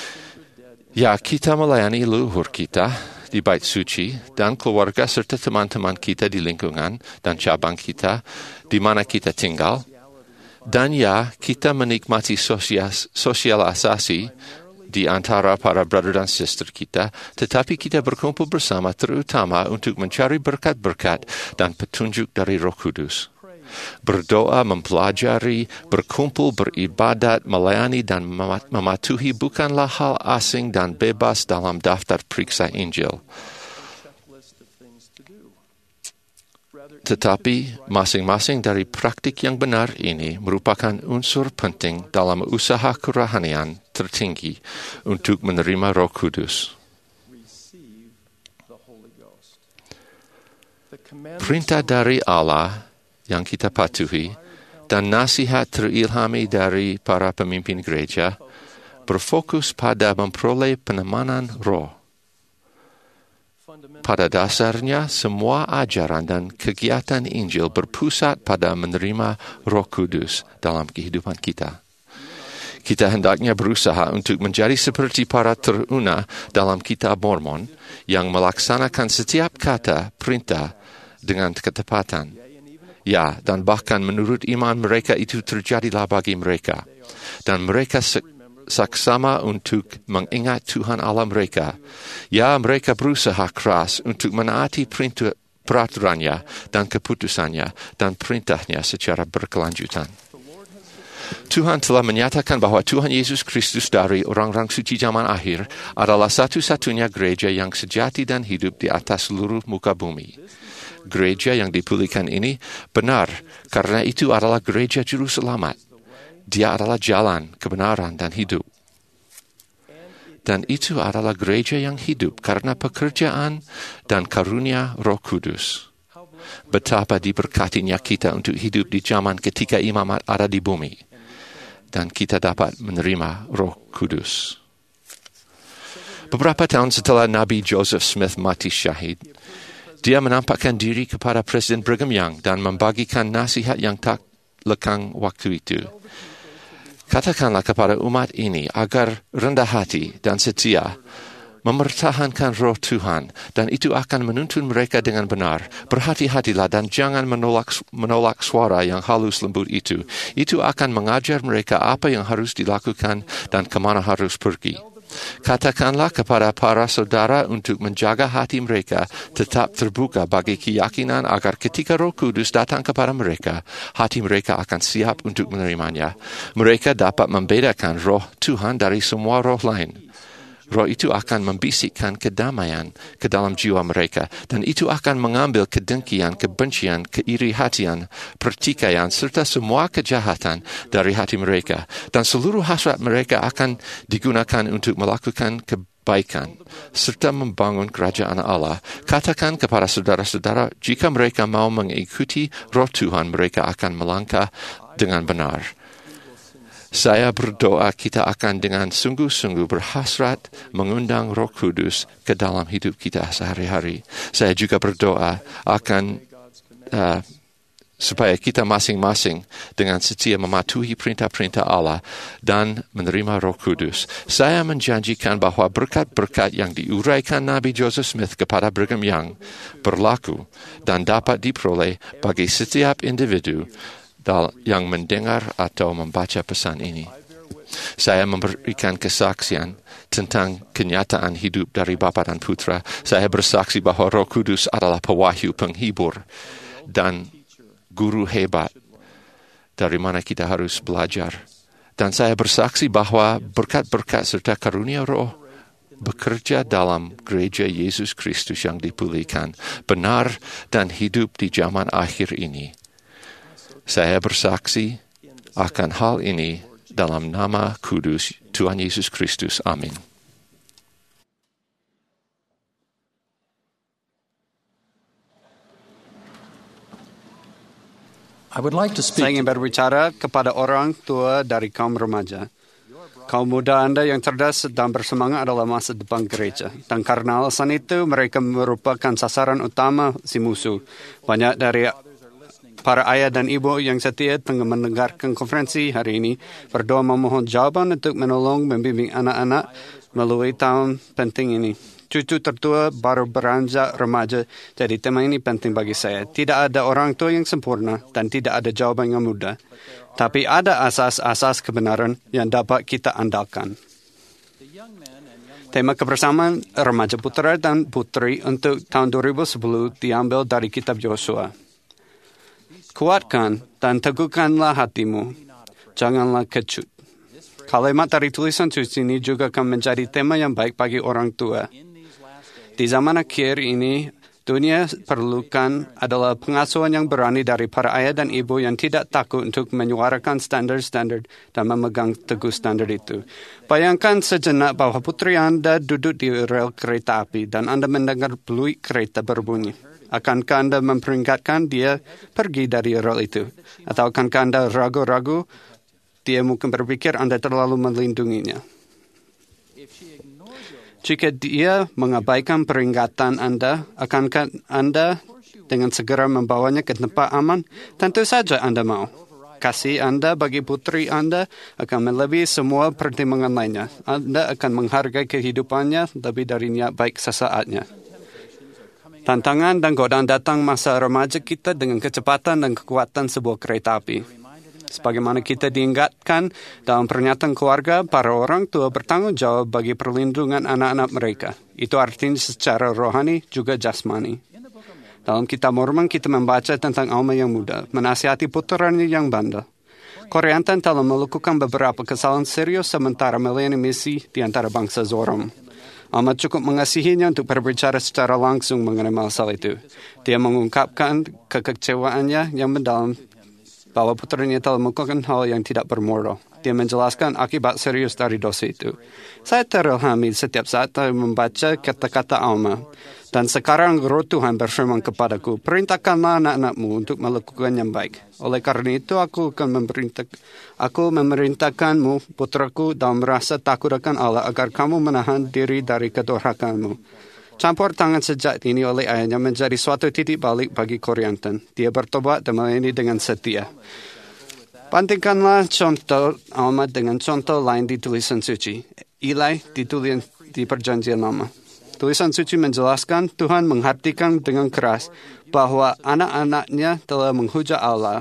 Ya, kita melayani leluhur kita di bait suci dan keluarga serta teman-teman kita di lingkungan dan cabang kita di mana kita tinggal. Dan ya, kita menikmati sosialisasi di antara para brother dan sister kita, tetapi kita berkumpul bersama terutama untuk mencari berkat-berkat dan petunjuk dari Roh Kudus. Berdoa, mempelajari, berkumpul, beribadat, melayani dan mematuhi bukanlah hal asing dan bebas dalam daftar periksa Injil. Tetapi masing-masing dari praktik yang benar ini merupakan unsur penting dalam usaha kerohanian tertinggi untuk menerima Roh Kudus. Perintah dari Allah yang kita patuhi dan nasihat terilhami dari para pemimpin gereja berfokus pada memperoleh penemanan roh. Pada dasarnya, semua ajaran dan kegiatan Injil berpusat pada menerima Roh Kudus dalam kehidupan kita. Kita hendaknya berusaha untuk menjadi seperti para teruna dalam Kitab Mormon yang melaksanakan setiap kata perintah dengan ketepatan. Ya, dan bahkan menurut iman mereka itu terjadilah bagi mereka. Dan mereka saksama untuk mengingat Tuhan Allah mereka. Ya, mereka berusaha keras untuk menaati peraturannya dan keputusannya dan perintahnya secara berkelanjutan. Tuhan telah menyatakan bahwa Tuhan Yesus Kristus dari orang-orang suci zaman akhir adalah satu-satunya gereja yang sejati dan hidup di atas seluruh muka bumi. Gereja yang dipulihkan ini benar karena itu adalah gereja juru selamat. Dia adalah jalan, kebenaran, dan hidup. Dan itu adalah gereja yang hidup karena pekerjaan dan karunia Roh Kudus. Betapa diberkatinya kita untuk hidup di zaman ketika imamat ada di bumi. Dan kita dapat menerima Roh Kudus. Beberapa tahun setelah Nabi Joseph Smith mati syahid, dia menampakkan diri kepada Presiden Brigham Young dan membagikan nasihat yang tak lekang waktu itu. Katakanlah kepada umat ini agar rendah hati dan setia, mempertahankan roh Tuhan, dan itu akan menuntun mereka dengan benar. Berhati-hatilah dan jangan menolak suara yang halus lembut itu. Itu akan mengajar mereka apa yang harus dilakukan dan kemana harus pergi. Katakanlah kepada para saudara untuk menjaga hati mereka tetap terbuka bagi keyakinan agar ketika Roh Kudus datang kepada mereka, hati mereka akan siap untuk menerimanya. Mereka dapat membedakan roh Tuhan dari semua roh lain. Roh itu akan membisikkan kedamaian ke dalam jiwa mereka, dan itu akan mengambil kedengkian, kebencian, keiri hatian, pertikaian, serta semua kejahatan dari hati mereka. Dan seluruh hasrat mereka akan digunakan untuk melakukan kebaikan, serta membangun kerajaan Allah. Katakan kepada saudara-saudara, jika mereka mau mengikuti roh Tuhan, mereka akan melangkah dengan benar. Saya berdoa kita akan dengan sungguh-sungguh berhasrat mengundang Roh Kudus ke dalam hidup kita sehari-hari. Saya juga berdoa akan supaya kita masing-masing dengan setia mematuhi perintah-perintah Allah dan menerima Roh Kudus. Saya menjanjikan bahwa berkat-berkat yang diuraikan Nabi Joseph Smith kepada Brigham Young berlaku dan dapat diperoleh bagi setiap individu yang mendengar atau membaca pesan ini. Saya memberikan kesaksian tentang kenyataan hidup dari Bapa dan Putra. Saya bersaksi bahwa Roh Kudus adalah pewahyu, penghibur, dan guru hebat dari mana kita harus belajar. Dan saya bersaksi bahwa berkat-berkat serta karunia Roh bekerja dalam gereja Yesus Kristus yang dipulihkan, benar dan hidup di zaman akhir ini. Saya bersaksi akan hal ini dalam nama kudus Tuhan Yesus Kristus. Amin. Saya ingin berbicara kepada orang tua dari kaum remaja. Kaum muda Anda yang cerdas dan bersemangat adalah masa depan gereja. Dan karena alasan itu, mereka merupakan sasaran utama si musuh. Banyak dari para ayah dan ibu yang setia tengah mendengarkan konferensi hari ini berdoa memohon jawaban untuk menolong membimbing anak-anak melalui tahun penting ini. Cucu tertua baru beranjak remaja, jadi tema ini penting bagi saya. Tidak ada orang tua yang sempurna dan tidak ada jawaban yang mudah. Tapi ada asas-asas kebenaran yang dapat kita andalkan. Tema kebersamaan remaja putra dan putri untuk tahun 2010 diambil dari kitab Yosua. Kuatkan dan teguhkanlah hatimu, janganlah kecut. Kalimat dari tulisan suci ini juga akan menjadi tema yang baik bagi orang tua. Di zaman akhir ini, dunia perlukan adalah pengasuhan yang berani dari para ayah dan ibu yang tidak takut untuk menyuarakan standar-standar dan memegang teguh standar itu. Bayangkan sejenak bahwa putri Anda duduk di rel kereta api dan Anda mendengar peluit kereta berbunyi. Akankah Anda memperingatkan dia pergi dari rel itu? Atau akankah Anda ragu-ragu? Dia mungkin berpikir Anda terlalu melindunginya. Jika dia mengabaikan peringatan Anda, akankah Anda dengan segera membawanya ke tempat aman? Tentu saja Anda mau. Kasih Anda bagi putri Anda akan melebihi semua pertimbangan lainnya. Anda akan menghargai kehidupannya lebih dari niat baik sesaatnya. Tantangan dan godaan datang masa remaja kita dengan kecepatan dan kekuatan sebuah kereta api. Sebagaimana kita diingatkan dalam pernyataan keluarga, para orang tua bertanggung jawab bagi perlindungan anak-anak mereka. Itu artinya secara rohani juga jasmani. Dalam kitab Mormon kita membaca tentang Alma yang muda, menasihati putranya yang bandel. Koriantan telah melakukan beberapa kesalahan serius sementara melayani misi di antara bangsa Zoram. Alma cukup mengasihinya untuk berbicara secara langsung mengenai masalah itu. Dia mengungkapkan kekecewaannya yang mendalam bahwa putranya telah melakukan hal yang tidak bermoral. Dia menjelaskan akibat serius dari dosa itu. Saya terilhami setiap saat saya membaca kata-kata Alma. Dan sekarang Roh Tuhan berfirman kepadaku, perintahkanlah anak-anakmu untuk melakukan yang baik. Oleh karena itu aku memerintahkanmu, putraku, dalam rasa takut akan Allah, agar kamu menahan diri dari kedurhakanmu. Campur tangan sejak ini oleh ayahnya menjadi suatu titik balik bagi Koriantan. Dia bertobat dan melayani dengan setia. Bandingkanlah contoh Alma dengan contoh lain di tulisan suci. Eli ditulis di Perjanjian Lama. Tulisan suci menjelaskan Tuhan menghentikan dengan keras bahwa anak-anaknya telah menghujat Allah,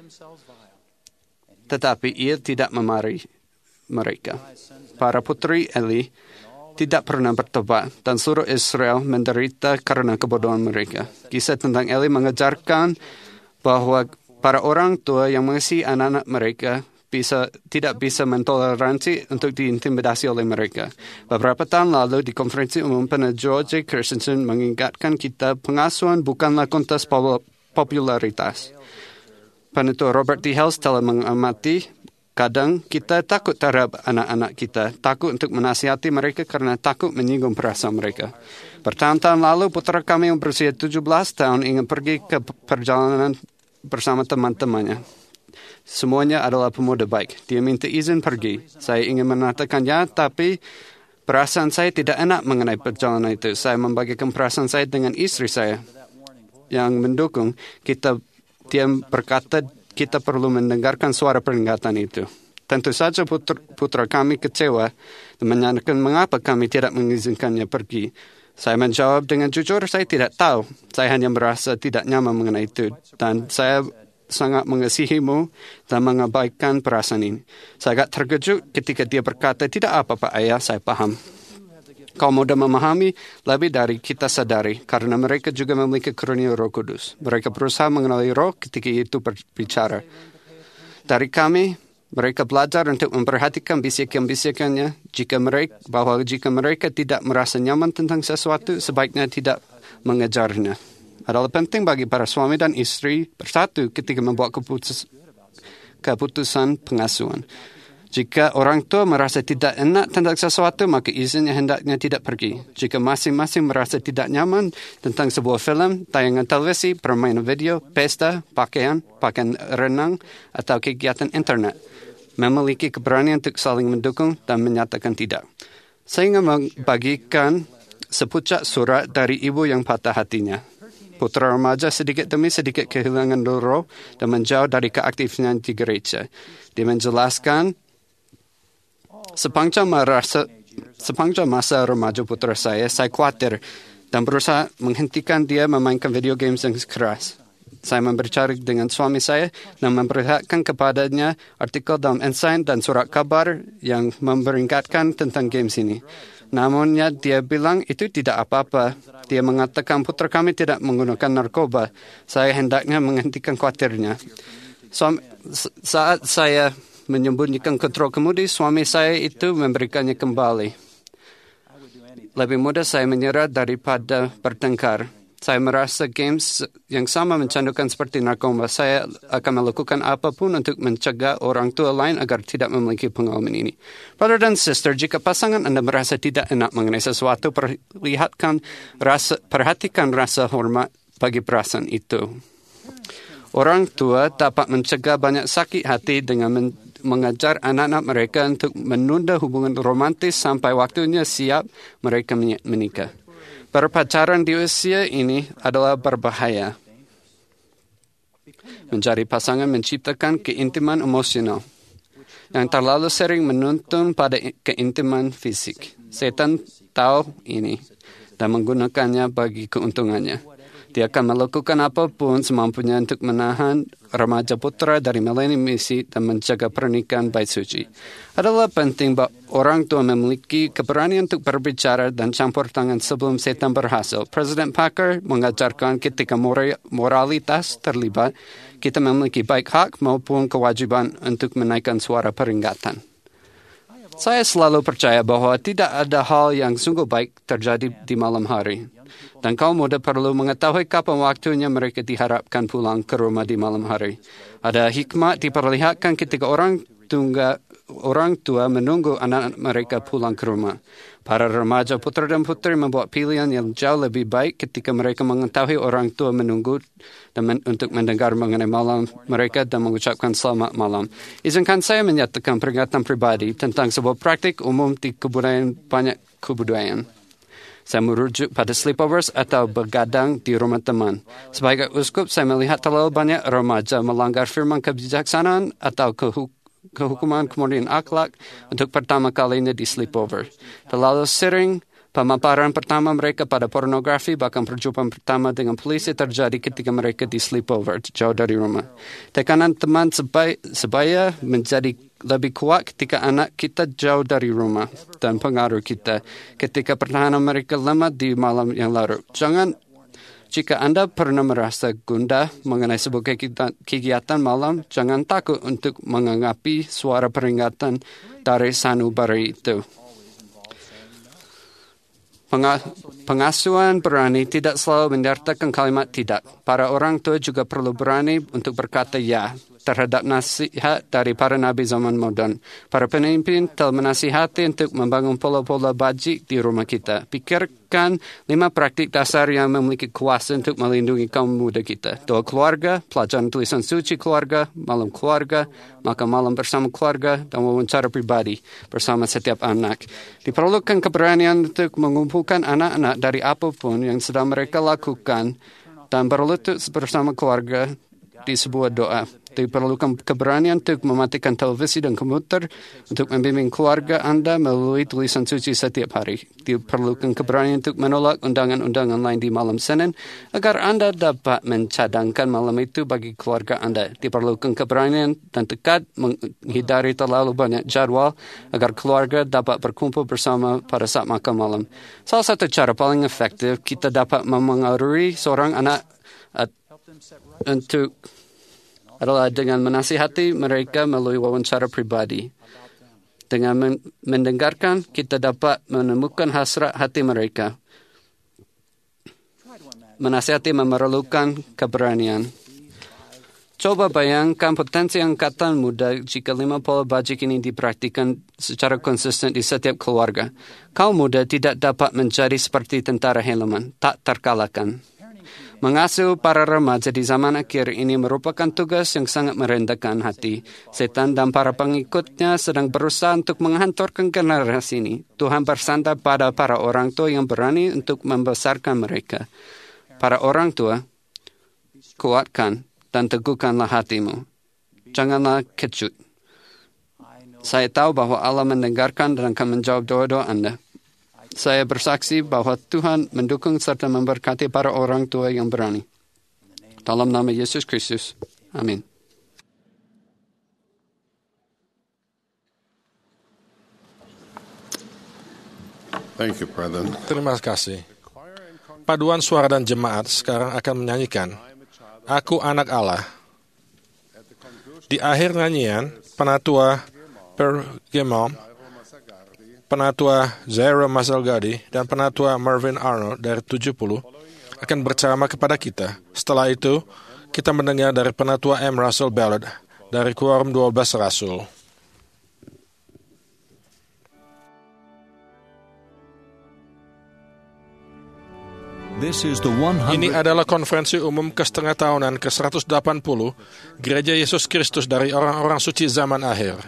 tetapi ia tidak memarahi mereka. Para putri Eli tidak pernah bertobat dan seluruh Israel menderita karena kebodohan mereka. Kisah tentang Eli mengajarkan bahwa para orang tua yang mengasihi anak-anak mereka tidak bisa mentoleransi untuk diintimidasi oleh mereka. Beberapa tahun lalu di konferensi umum Pendeta George J. Christensen mengingatkan kita pengasuhan bukanlah kontes popularitas. Pendeta Robert D. Hales telah mengamati kadang kita takut terhadap anak-anak kita, takut untuk menasihati mereka karena takut menyinggung perasaan mereka. Bertahun-tahun lalu putra kami yang berusia 17 tahun ingin pergi ke perjalanan bersama teman-temannya. Semuanya adalah pemuda baik. Dia minta izin pergi. Saya ingin mengatakannya, tapi perasaan saya tidak enak mengenai perjalanan itu. Saya membagikan perasaan saya dengan istri saya yang mendukung. Dia berkata, kita perlu mendengarkan suara peringatan itu. Tentu saja putra kami kecewa dan menanyakan mengapa kami tidak mengizinkannya pergi. Saya menjawab dengan jujur, saya tidak tahu. Saya hanya merasa tidak nyaman mengenai itu. Dan saya sangat mengasihimu dan mengabaikan perasaan ini. Saya agak terkejut ketika dia berkata, tidak apa-apa ayah, saya paham. Kau mudah memahami lebih dari kita sadari, karena mereka juga memiliki karunia Roh Kudus. Mereka berusaha mengenali Roh ketika itu berbicara. Dari kami, mereka belajar untuk memperhatikan bisikan-bisikannya. Jika mereka tidak merasa nyaman tentang sesuatu, sebaiknya tidak mengejarnya. Adalah penting bagi para suami dan istri bersatu ketika membuat keputusan pengasuhan. Jika orang tua merasa tidak enak tentang sesuatu, maka izinnya hendaknya tidak pergi. Jika masing-masing merasa tidak nyaman tentang sebuah film, tayangan televisi, permainan video, pesta, pakaian renang, atau kegiatan internet, memiliki keberanian untuk saling mendukung dan menyatakan tidak. Saya ingin membagikan sepucuk surat dari ibu yang patah hatinya. Putra remaja sedikit demi sedikit kehilangan roh dan menjauh dari keaktifan di gereja. Dia menjelaskan, sepanjang masa remaja putra saya khawatir dan berusaha menghentikan dia memainkan video games yang keras. Saya membicara dengan suami saya dan memperlihatkan kepadanya artikel dalam Ensign dan surat kabar yang memperingatkan tentang games ini. Namunnya dia bilang itu tidak apa-apa. Dia mengatakan putra kami tidak menggunakan narkoba. Saya hendaknya menghentikan khawatirnya. Saat saya menyembunyikan kontrol kemudi, suami saya itu memberikannya kembali. Lebih mudah saya menyerah daripada bertengkar. Saya merasa games yang sama mencandukan seperti narkoba. Saya akan melakukan apapun untuk mencegah orang tua lain agar tidak memiliki pengalaman ini. Brother dan sister, jika pasangan Anda merasa tidak enak mengenai sesuatu, perhatikan rasa hormat bagi perasaan itu. Orang tua dapat mencegah banyak sakit hati dengan mengajar anak-anak mereka untuk menunda hubungan romantis sampai waktunya siap mereka menikah. Berpacaran di usia ini adalah berbahaya. Mencari pasangan menciptakan keintiman emosional yang terlalu sering menuntun pada keintiman fisik. Setan tahu ini dan menggunakannya bagi keuntungannya. Dia akan melakukan apapun semampunya untuk menahan remaja putra dari milenium misi dan menjaga pernikahan bait suci. Adalah penting bahwa orang tua memiliki keberanian untuk berbicara dan campur tangan sebelum setan berhasil. Presiden Parker mengajarkan ketika moralitas terlibat, kita memiliki baik hak maupun kewajiban untuk menaikkan suara peringatan. Saya selalu percaya bahwa tidak ada hal yang sungguh baik terjadi di malam hari. Dan kaum muda perlu mengetahui kapan waktunya mereka diharapkan pulang ke rumah di malam hari. Ada hikmat diperlihatkan ketika orang tua menunggu anak mereka pulang ke rumah. Para remaja putra dan putri membuat pilihan yang jauh lebih baik ketika mereka mengetahui orang tua menunggu untuk mendengar mengenai malam mereka dan mengucapkan selamat malam. Izinkan saya menyatakan peringatan pribadi tentang sebuah praktik umum di banyak kebudayaan. Saya merujuk pada sleepovers atau begadang di rumah teman. Sebagai uskup, saya melihat terlalu banyak remaja melanggar firman kebijaksanaan atau kehukuman kemudian akhlak untuk pertama kalinya di sleepover. Terlalu sering pemaparan pertama mereka pada pornografi, bahkan perjumpaan pertama dengan polisi terjadi ketika mereka di sleepover jauh dari rumah. Tekanan teman sebaya menjadi lebih kuat ketika anak kita jauh dari rumah dan pengaruh kita ketika pertahanan mereka lemah di malam yang larut. Jika Anda pernah merasa gundah mengenai sebuah kegiatan malam, jangan takut untuk menganggapi suara peringatan dari sanubari itu. Pengasuhan berani tidak selalu menyertakan kalimat tidak. Para orang tua juga perlu berani untuk berkata ya terhadap nasihat dari para nabi zaman moden. Para pemimpin telah menasihati untuk membangun pola-pola bajik di rumah kita. Pikirkan 5 praktik dasar yang memiliki kuasa untuk melindungi kaum muda kita. Doa keluarga, pelajaran tulisan suci keluarga, malam keluarga, makan malam bersama keluarga, dan wawancara pribadi bersama setiap anak. Diperlukan keberanian untuk mengumpulkan anak-anak dari apapun yang sedang mereka lakukan dan berlutut bersama keluarga di sebuah doa. Diperlukan keberanian untuk mematikan televisi dan komputer untuk membimbing keluarga Anda melalui tulisan suci setiap hari. Diperlukan keberanian untuk menolak undangan-undangan lain di malam Senin agar Anda dapat mencadangkan malam itu bagi keluarga Anda. Diperlukan keberanian dan tekad menghindari terlalu banyak jadwal agar keluarga dapat berkumpul bersama pada saat makan malam. Salah satu cara paling efektif kita dapat memengaruhi seorang anak adalah dengan menasihati mereka melalui wawancara pribadi. Dengan mendengarkan, kita dapat menemukan hasrat hati mereka. Menasihati memerlukan keberanian. Coba bayangkan potensi angkatan muda jika 5 pola bajik ini dipraktikkan secara konsisten di setiap keluarga. Kaum muda tidak dapat menjadi seperti tentara halaman, tak terkalahkan. Mengasuh para remaja di zaman akhir ini merupakan tugas yang sangat merendahkan hati. Setan dan para pengikutnya sedang berusaha untuk menghancurkan generasi ini. Tuhan bersandar pada para orang tua yang berani untuk membesarkan mereka. Para orang tua, kuatkan dan teguhkanlah hatimu. Janganlah kecut. Saya tahu bahwa Allah mendengarkan dan akan menjawab doa-doa Anda. Saya bersaksi bahwa Tuhan mendukung serta memberkati para orang tua yang berani. Dalam nama Yesus Kristus. Amin. Thank you, brethren. Terima kasih. Paduan suara dan jemaat sekarang akan menyanyikan Aku Anak Allah. Di akhir nyanyian, penatua Pergamum, penatua Zaira Masalgadi, dan penatua Marvin Arnold dari 70 akan berceramah kepada kita. Setelah itu, kita mendengar dari penatua M. Russell Ballard dari Quorum 12 Rasul. Ini adalah konferensi umum ke-setengah tahunan ke-180 Gereja Yesus Kristus dari orang-orang suci zaman akhir.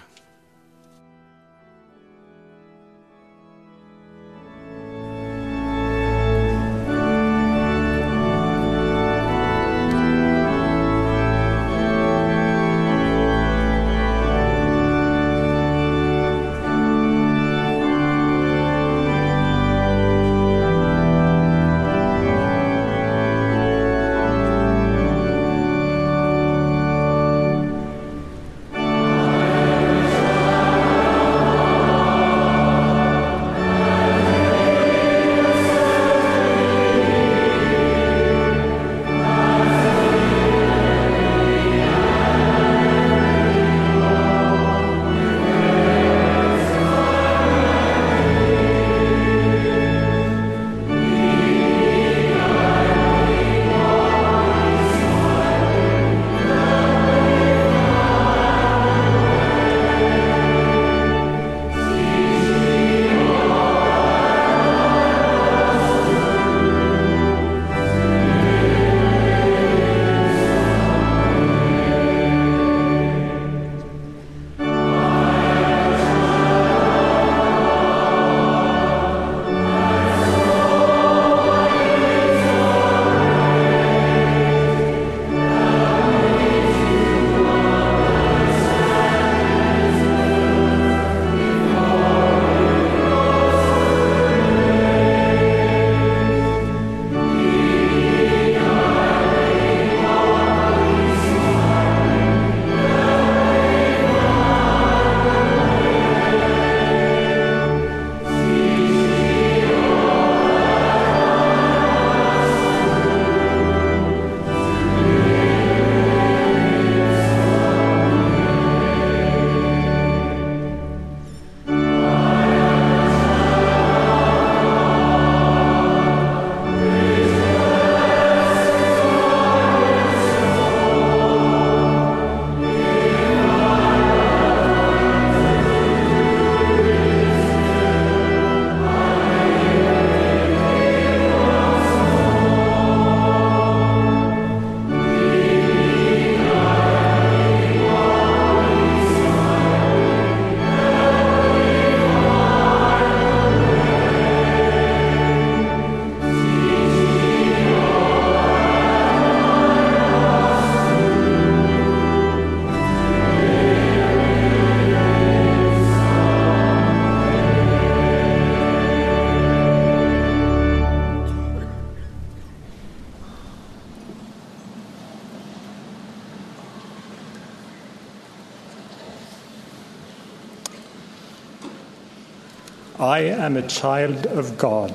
I am a child of God.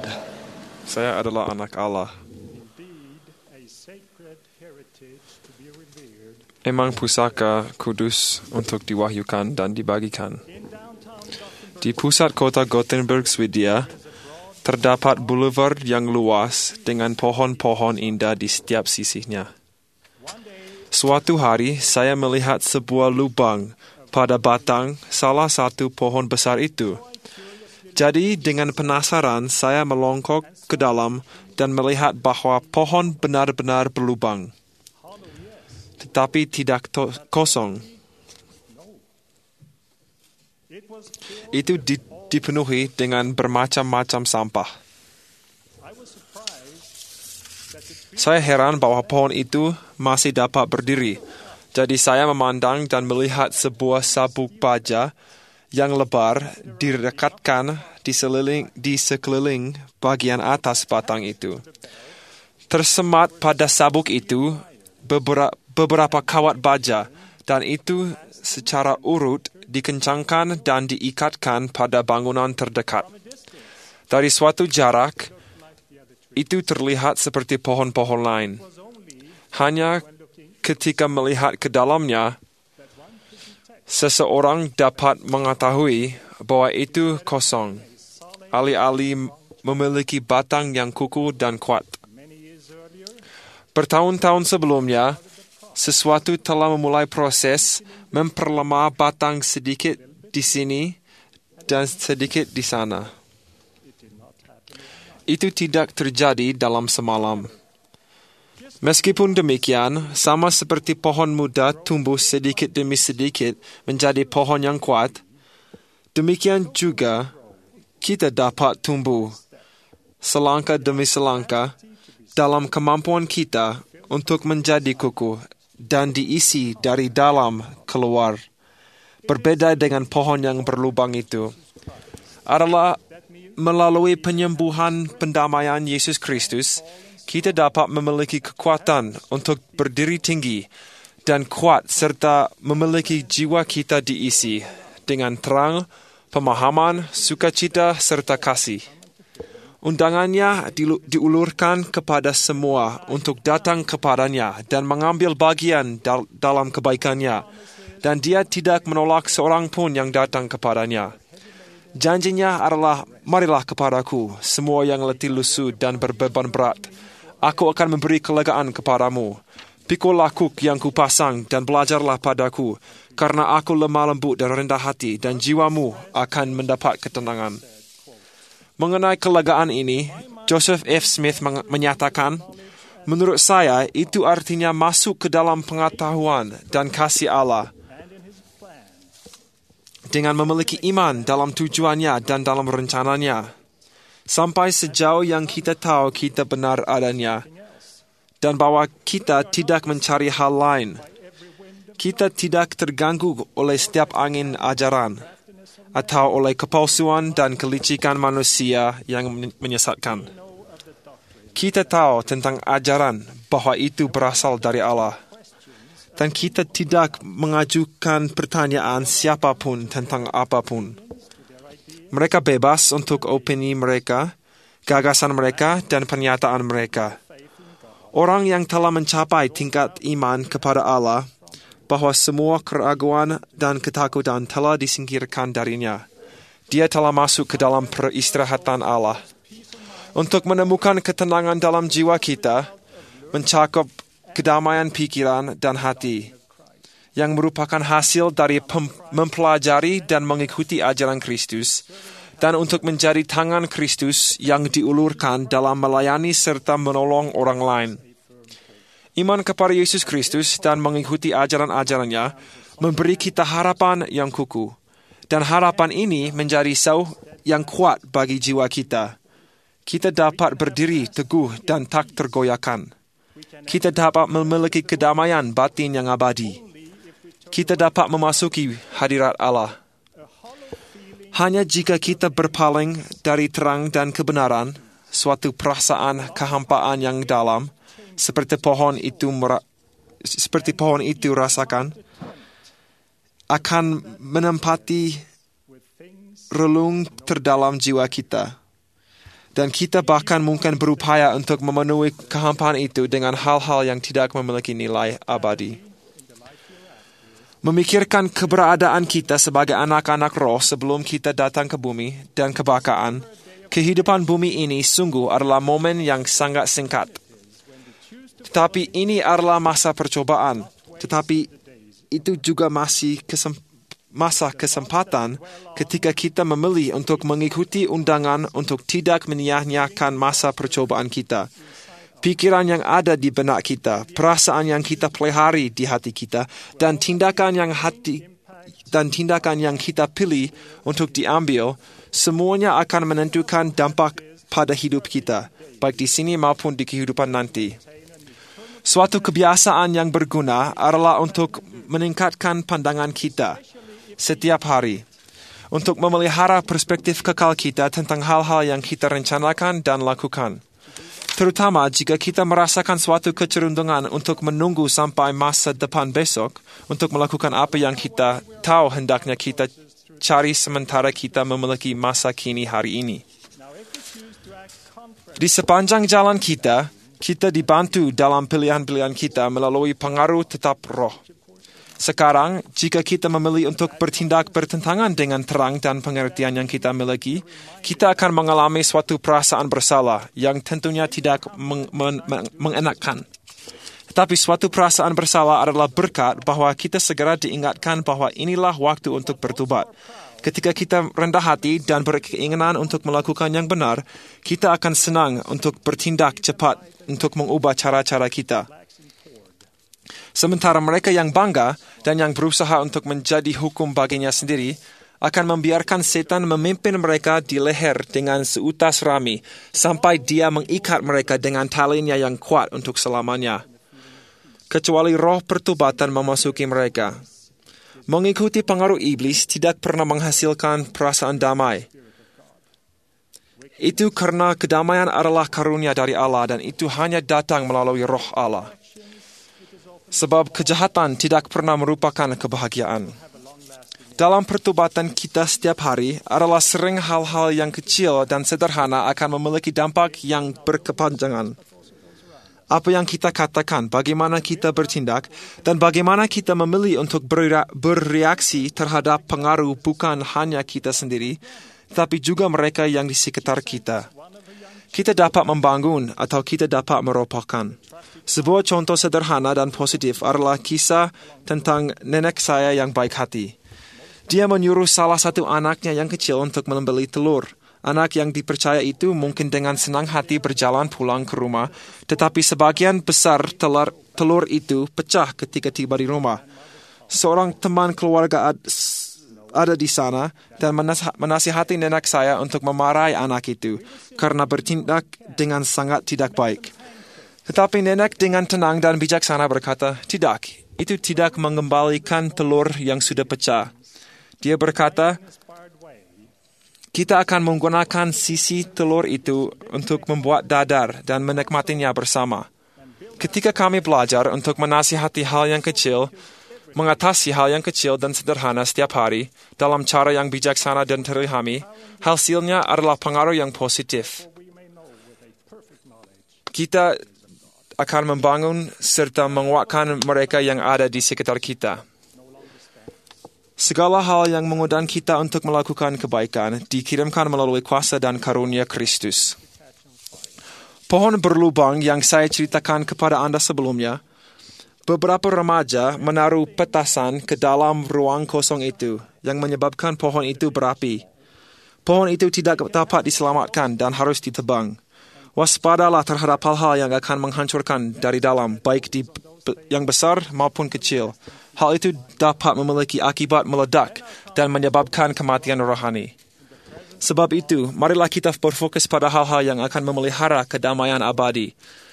Saya adalah anak Allah. Emang pusaka kudus untuk diwahyukan dan dibagikan. Di pusat kota Gothenburg, Swedia, terdapat boulevard yang luas dengan pohon-pohon indah di setiap sisinya. Suatu hari, saya melihat sebuah lubang pada batang salah satu pohon besar itu. Jadi, dengan penasaran, saya melongkok ke dalam dan melihat bahwa pohon benar-benar berlubang, tetapi tidak kosong. Itu dipenuhi dengan bermacam-macam sampah. Saya heran bahwa pohon itu masih dapat berdiri. Jadi saya memandang dan melihat sebuah sabuk baja yang lebar direkatkan di sekeliling bagian atas batang itu. Tersemat pada sabuk itu beberapa kawat baja, dan itu secara urut dikencangkan dan diikatkan pada bangunan terdekat. Dari suatu jarak, itu terlihat seperti pohon-pohon lain. Hanya ketika melihat ke dalamnya, seseorang dapat mengetahui bahwa itu kosong, alih-alih memiliki batang yang kukuh dan kuat. Bertahun-tahun sebelumnya, sesuatu telah memulai proses memperlemah batang sedikit di sini dan sedikit di sana. Itu tidak terjadi dalam semalam. Meskipun demikian, sama seperti pohon muda tumbuh sedikit demi sedikit menjadi pohon yang kuat, demikian juga kita dapat tumbuh selangkah demi selangkah dalam kemampuan kita untuk menjadi kukuh dan diisi dari dalam keluar. Berbeda dengan pohon yang berlubang itu adalah melalui penyembuhan pendamaian Yesus Kristus, kita dapat memiliki kekuatan untuk berdiri tinggi dan kuat serta memiliki jiwa kita diisi dengan terang, pemahaman, sukacita serta kasih. Undangannya diulurkan kepada semua untuk datang kepadanya dan mengambil bagian dalam kebaikannya, dan dia tidak menolak seorang pun yang datang kepadanya. Janjinya adalah, marilah kepadaku, semua yang letih lesu dan berbeban berat. Aku akan memberi kelegaan kepadamu. Pikulah kuk yang kupasang dan belajarlah padaku, karena aku lemah lembut dan rendah hati, dan jiwamu akan mendapat ketenangan. Mengenai kelegaan ini, Joseph F. Smith menyatakan, menurut saya itu artinya masuk ke dalam pengetahuan dan kasih Allah, dengan memiliki iman dalam tujuannya dan dalam rencananya, sampai sejauh yang kita tahu kita benar adanya, dan bahwa kita tidak mencari hal lain. Kita tidak terganggu oleh setiap angin ajaran, atau oleh kepalsuan dan kelicikan manusia yang menyesatkan. Kita tahu tentang ajaran bahwa itu berasal dari Allah, dan kita tidak mengajukan pertanyaan siapapun tentang apapun. Mereka bebas untuk opini mereka, gagasan mereka, dan pernyataan mereka. Orang yang telah mencapai tingkat iman kepada Allah, bahwa semua keraguan dan ketakutan telah disingkirkan darinya, dia telah masuk ke dalam peristirahatan Allah. Untuk menemukan ketenangan dalam jiwa kita, mencakup kedamaian pikiran dan hati, yang merupakan hasil dari mempelajari dan mengikuti ajaran Kristus, dan untuk menjadi tangan Kristus yang diulurkan dalam melayani serta menolong orang lain. Iman kepada Yesus Kristus dan mengikuti ajaran-ajarannya memberi kita harapan yang kukuh, dan harapan ini menjadi sauh yang kuat bagi jiwa kita. Kita dapat berdiri teguh dan tak tergoyahkan. Kita dapat memiliki kedamaian batin yang abadi. Kita dapat memasuki hadirat Allah. Hanya jika kita berpaling dari terang dan kebenaran, suatu perasaan kehampaan yang dalam, seperti pohon itu rasakan, akan menempati relung terdalam jiwa kita. Dan kita bahkan mungkin berupaya untuk memenuhi kehampaan itu dengan hal-hal yang tidak memiliki nilai abadi. Memikirkan keberadaan kita sebagai anak-anak roh sebelum kita datang ke bumi dan kebakaan, kehidupan bumi ini sungguh adalah momen yang sangat singkat. Tetapi ini adalah masa percobaan. Tetapi itu juga masih masa kesempatan ketika kita memilih untuk mengikuti undangan untuk tidak menyia-nyiakan masa percobaan kita. Pikiran yang ada di benak kita, perasaan yang kita pelihari di hati kita, dan tindakan yang kita pilih untuk diambil, semuanya akan menentukan dampak pada hidup kita, baik di sini maupun di kehidupan nanti. Suatu kebiasaan yang berguna adalah untuk meningkatkan pandangan kita setiap hari, untuk memelihara perspektif kekal kita tentang hal-hal yang kita rencanakan dan lakukan. Terutama jika kita merasakan suatu keceruntungan untuk menunggu sampai masa depan besok untuk melakukan apa yang kita tahu hendaknya kita cari sementara kita memiliki masa kini hari ini. Di sepanjang jalan kita dibantu dalam pilihan-pilihan kita melalui pengaruh tetap roh. Sekarang, jika kita memilih untuk bertindak bertentangan dengan terang dan pengertian yang kita miliki, kita akan mengalami suatu perasaan bersalah yang tentunya tidak mengenakan. Tetapi suatu perasaan bersalah adalah berkat bahwa kita segera diingatkan bahwa inilah waktu untuk bertobat. Ketika kita rendah hati dan berkeinginan untuk melakukan yang benar, kita akan senang untuk bertindak cepat untuk mengubah cara-cara kita. Sementara mereka yang bangga dan yang berusaha untuk menjadi hukum baginya sendiri akan membiarkan setan memimpin mereka di leher dengan seutas rami sampai dia mengikat mereka dengan talinya yang kuat untuk selamanya. Kecuali roh pertobatan memasuki mereka. Mengikuti pengaruh iblis tidak pernah menghasilkan perasaan damai. Itu karena kedamaian adalah karunia dari Allah dan itu hanya datang melalui roh Allah. Sebab kejahatan tidak pernah merupakan kebahagiaan. Dalam pertobatan kita setiap hari adalah sering hal-hal yang kecil dan sederhana akan memiliki dampak yang berkepanjangan. Apa yang kita katakan, bagaimana kita bertindak, dan bagaimana kita memilih untuk bereaksi terhadap pengaruh bukan hanya kita sendiri, tapi juga mereka yang di sekitar kita. Kita dapat membangun atau kita dapat merobohkan. Sebuah contoh sederhana dan positif adalah kisah tentang nenek saya yang baik hati. Dia menyuruh salah satu anaknya yang kecil untuk membeli telur. Anak yang dipercaya itu mungkin dengan senang hati berjalan pulang ke rumah, tetapi sebagian besar telur itu pecah ketika tiba di rumah. Seorang teman keluarga ada di sana dan menasihati nenek saya untuk memarahi anak itu karena bertindak dengan sangat tidak baik. Tetapi nenek dengan tenang dan bijaksana berkata, tidak, itu tidak mengembalikan telur yang sudah pecah. Dia berkata, kita akan menggunakan sisi telur itu untuk membuat dadar dan menikmatinya bersama. Ketika kami belajar untuk menasihati hal yang kecil, mengatasi hal yang kecil dan sederhana setiap hari dalam cara yang bijaksana dan terilhami, hasilnya adalah pengaruh yang positif. Kita akan membangun serta menguatkan mereka yang ada di sekitar kita. Segala hal yang mengundang kita untuk melakukan kebaikan dikirimkan melalui kuasa dan karunia Kristus. Pohon berlubang yang saya ceritakan kepada Anda sebelumnya, beberapa remaja menaruh petasan ke dalam ruang kosong itu yang menyebabkan pohon itu berapi. Pohon itu tidak dapat diselamatkan dan harus ditebang. Waspadalah terhadap hal-hal yang akan menghancurkan dari dalam, baik yang besar maupun kecil. Hal itu dapat memiliki akibat meledak dan menyebabkan kematian rohani. Sebab itu, marilah kita berfokus pada hal-hal yang akan memelihara kedamaian abadi.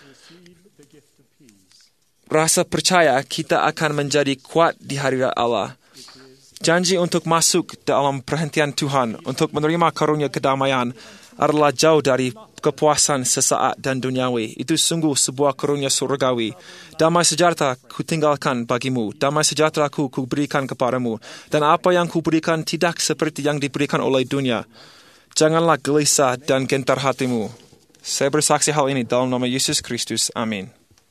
Rasa percaya kita akan menjadi kuat di hadirat Allah. Janji untuk masuk dalam perhentian Tuhan untuk menerima karunia kedamaian adalah jauh dari kepuasan sesaat dan duniawi. Itu sungguh sebuah karunia surgawi. Damai sejahtera ku tinggalkan bagimu. Damai sejahtera ku berikan kepadamu. Dan apa yang ku berikan tidak seperti yang diberikan oleh dunia. Janganlah gelisah dan gentar hatimu. Saya bersaksi hal ini dalam nama Yesus Kristus. Amin.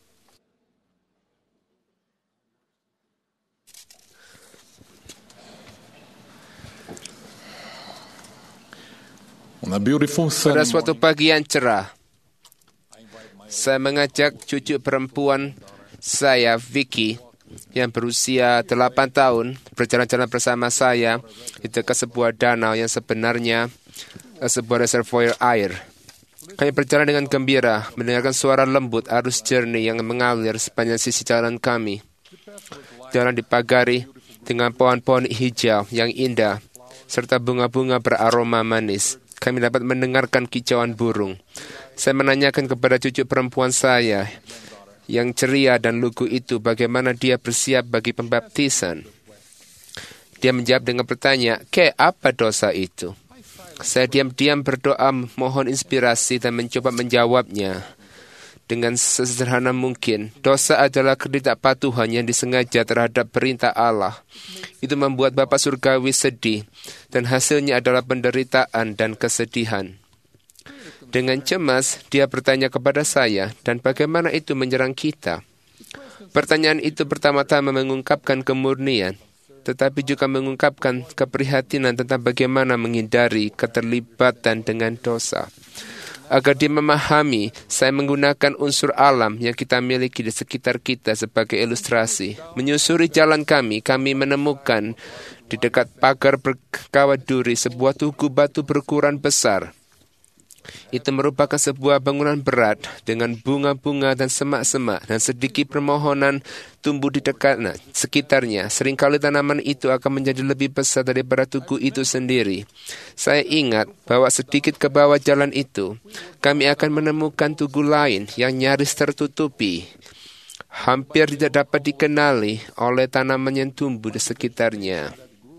Pada suatu pagi yang cerah, saya mengajak cucu perempuan saya, Vicky, yang berusia 8 tahun, berjalan-jalan bersama saya di dekat sebuah danau yang sebenarnya sebuah reservoir air. Kami berjalan dengan gembira, mendengarkan suara lembut arus jernih yang mengalir sepanjang sisi jalan kami. Jalan dipagari dengan pohon-pohon hijau yang indah, serta bunga-bunga beraroma manis. Kami dapat mendengarkan kicauan burung. Saya menanyakan kepada cucu perempuan saya yang ceria dan lugu itu bagaimana dia bersiap bagi pembaptisan. Dia menjawab dengan bertanya, apa dosa itu? Saya diam-diam berdoa mohon inspirasi dan mencoba menjawabnya. dengan sesederhana mungkin. Dosa adalah ketidakpatuhan yang disengaja terhadap perintah Allah. Itu membuat Bapa Surgawi sedih, dan hasilnya adalah penderitaan dan kesedihan. Dengan cemas, dia bertanya kepada saya, dan bagaimana itu menyerang kita? Pertanyaan itu pertama-tama mengungkapkan kemurnian, tetapi juga mengungkapkan keprihatinan tentang bagaimana menghindari keterlibatan dengan dosa. Agar dia memahami, saya menggunakan unsur alam yang kita miliki di sekitar kita sebagai ilustrasi. Menyusuri jalan kami menemukan di dekat pagar berkawat duri sebuah tugu batu berukuran besar. Itu merupakan sebuah bangunan berat dengan bunga-bunga dan semak-semak dan sedikit permohonan tumbuh di dekatnya, sekitarnya. Seringkali tanaman itu akan menjadi lebih besar daripada tugu itu sendiri. Saya ingat bahwa sedikit ke bawah jalan itu, kami akan menemukan tugu lain yang nyaris tertutupi. Hampir tidak dapat dikenali oleh tanaman yang tumbuh di sekitarnya.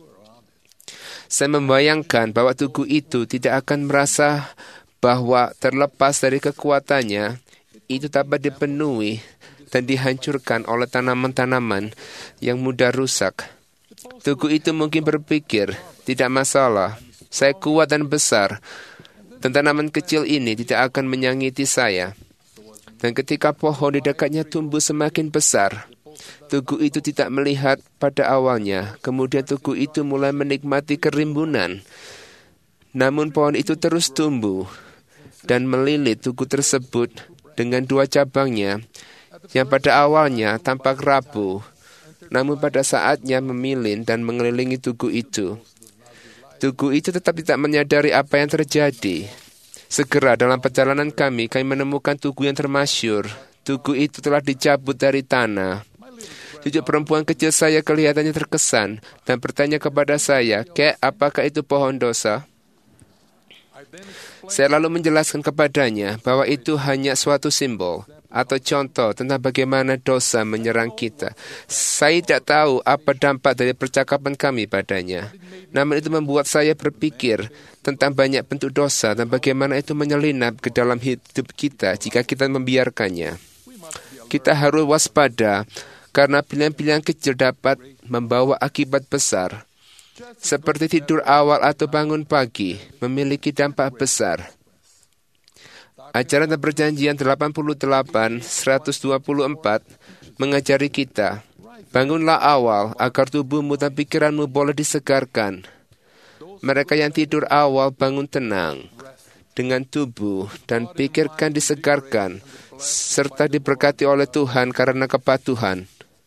Saya membayangkan bahwa tugu itu tidak akan merasa bahwa terlepas dari kekuatannya, itu dapat dipenuhi dan dihancurkan oleh tanaman-tanaman yang mudah rusak. Tugu itu mungkin berpikir, tidak masalah, saya kuat dan besar, dan tanaman kecil ini tidak akan menyakiti saya. Dan ketika pohon di dekatnya tumbuh semakin besar, tugu itu tidak melihat pada awalnya, kemudian tugu itu mulai menikmati kerimbunan. Namun pohon itu terus tumbuh dan melilit tugu tersebut dengan dua cabangnya yang pada awalnya tampak rapuh, namun pada saatnya memilin dan mengelilingi tugu itu. Tugu itu tetap tidak menyadari apa yang terjadi. Segera dalam perjalanan kami menemukan tugu yang termasyur. Tugu itu telah dicabut dari tanah. Cucu perempuan kecil saya kelihatannya terkesan dan bertanya kepada saya, "Kek, apakah itu pohon dosa?" Saya lalu menjelaskan kepadanya bahwa itu hanya suatu simbol atau contoh tentang bagaimana dosa menyerang kita. Saya tidak tahu apa dampak dari percakapan kami padanya. Namun itu membuat saya berpikir tentang banyak bentuk dosa dan bagaimana itu menyelinap ke dalam hidup kita jika kita membiarkannya. Kita harus waspada karena pilihan-pilihan kecil dapat membawa akibat besar. Seperti tidur awal atau bangun pagi, memiliki dampak besar. Ajaran Perjanjian 88-124 mengajari kita, bangunlah awal agar tubuhmu dan pikiranmu boleh disegarkan. Mereka yang tidur awal bangun tenang, dengan tubuh dan pikirkan disegarkan, serta diberkati oleh Tuhan karena kepatuhan.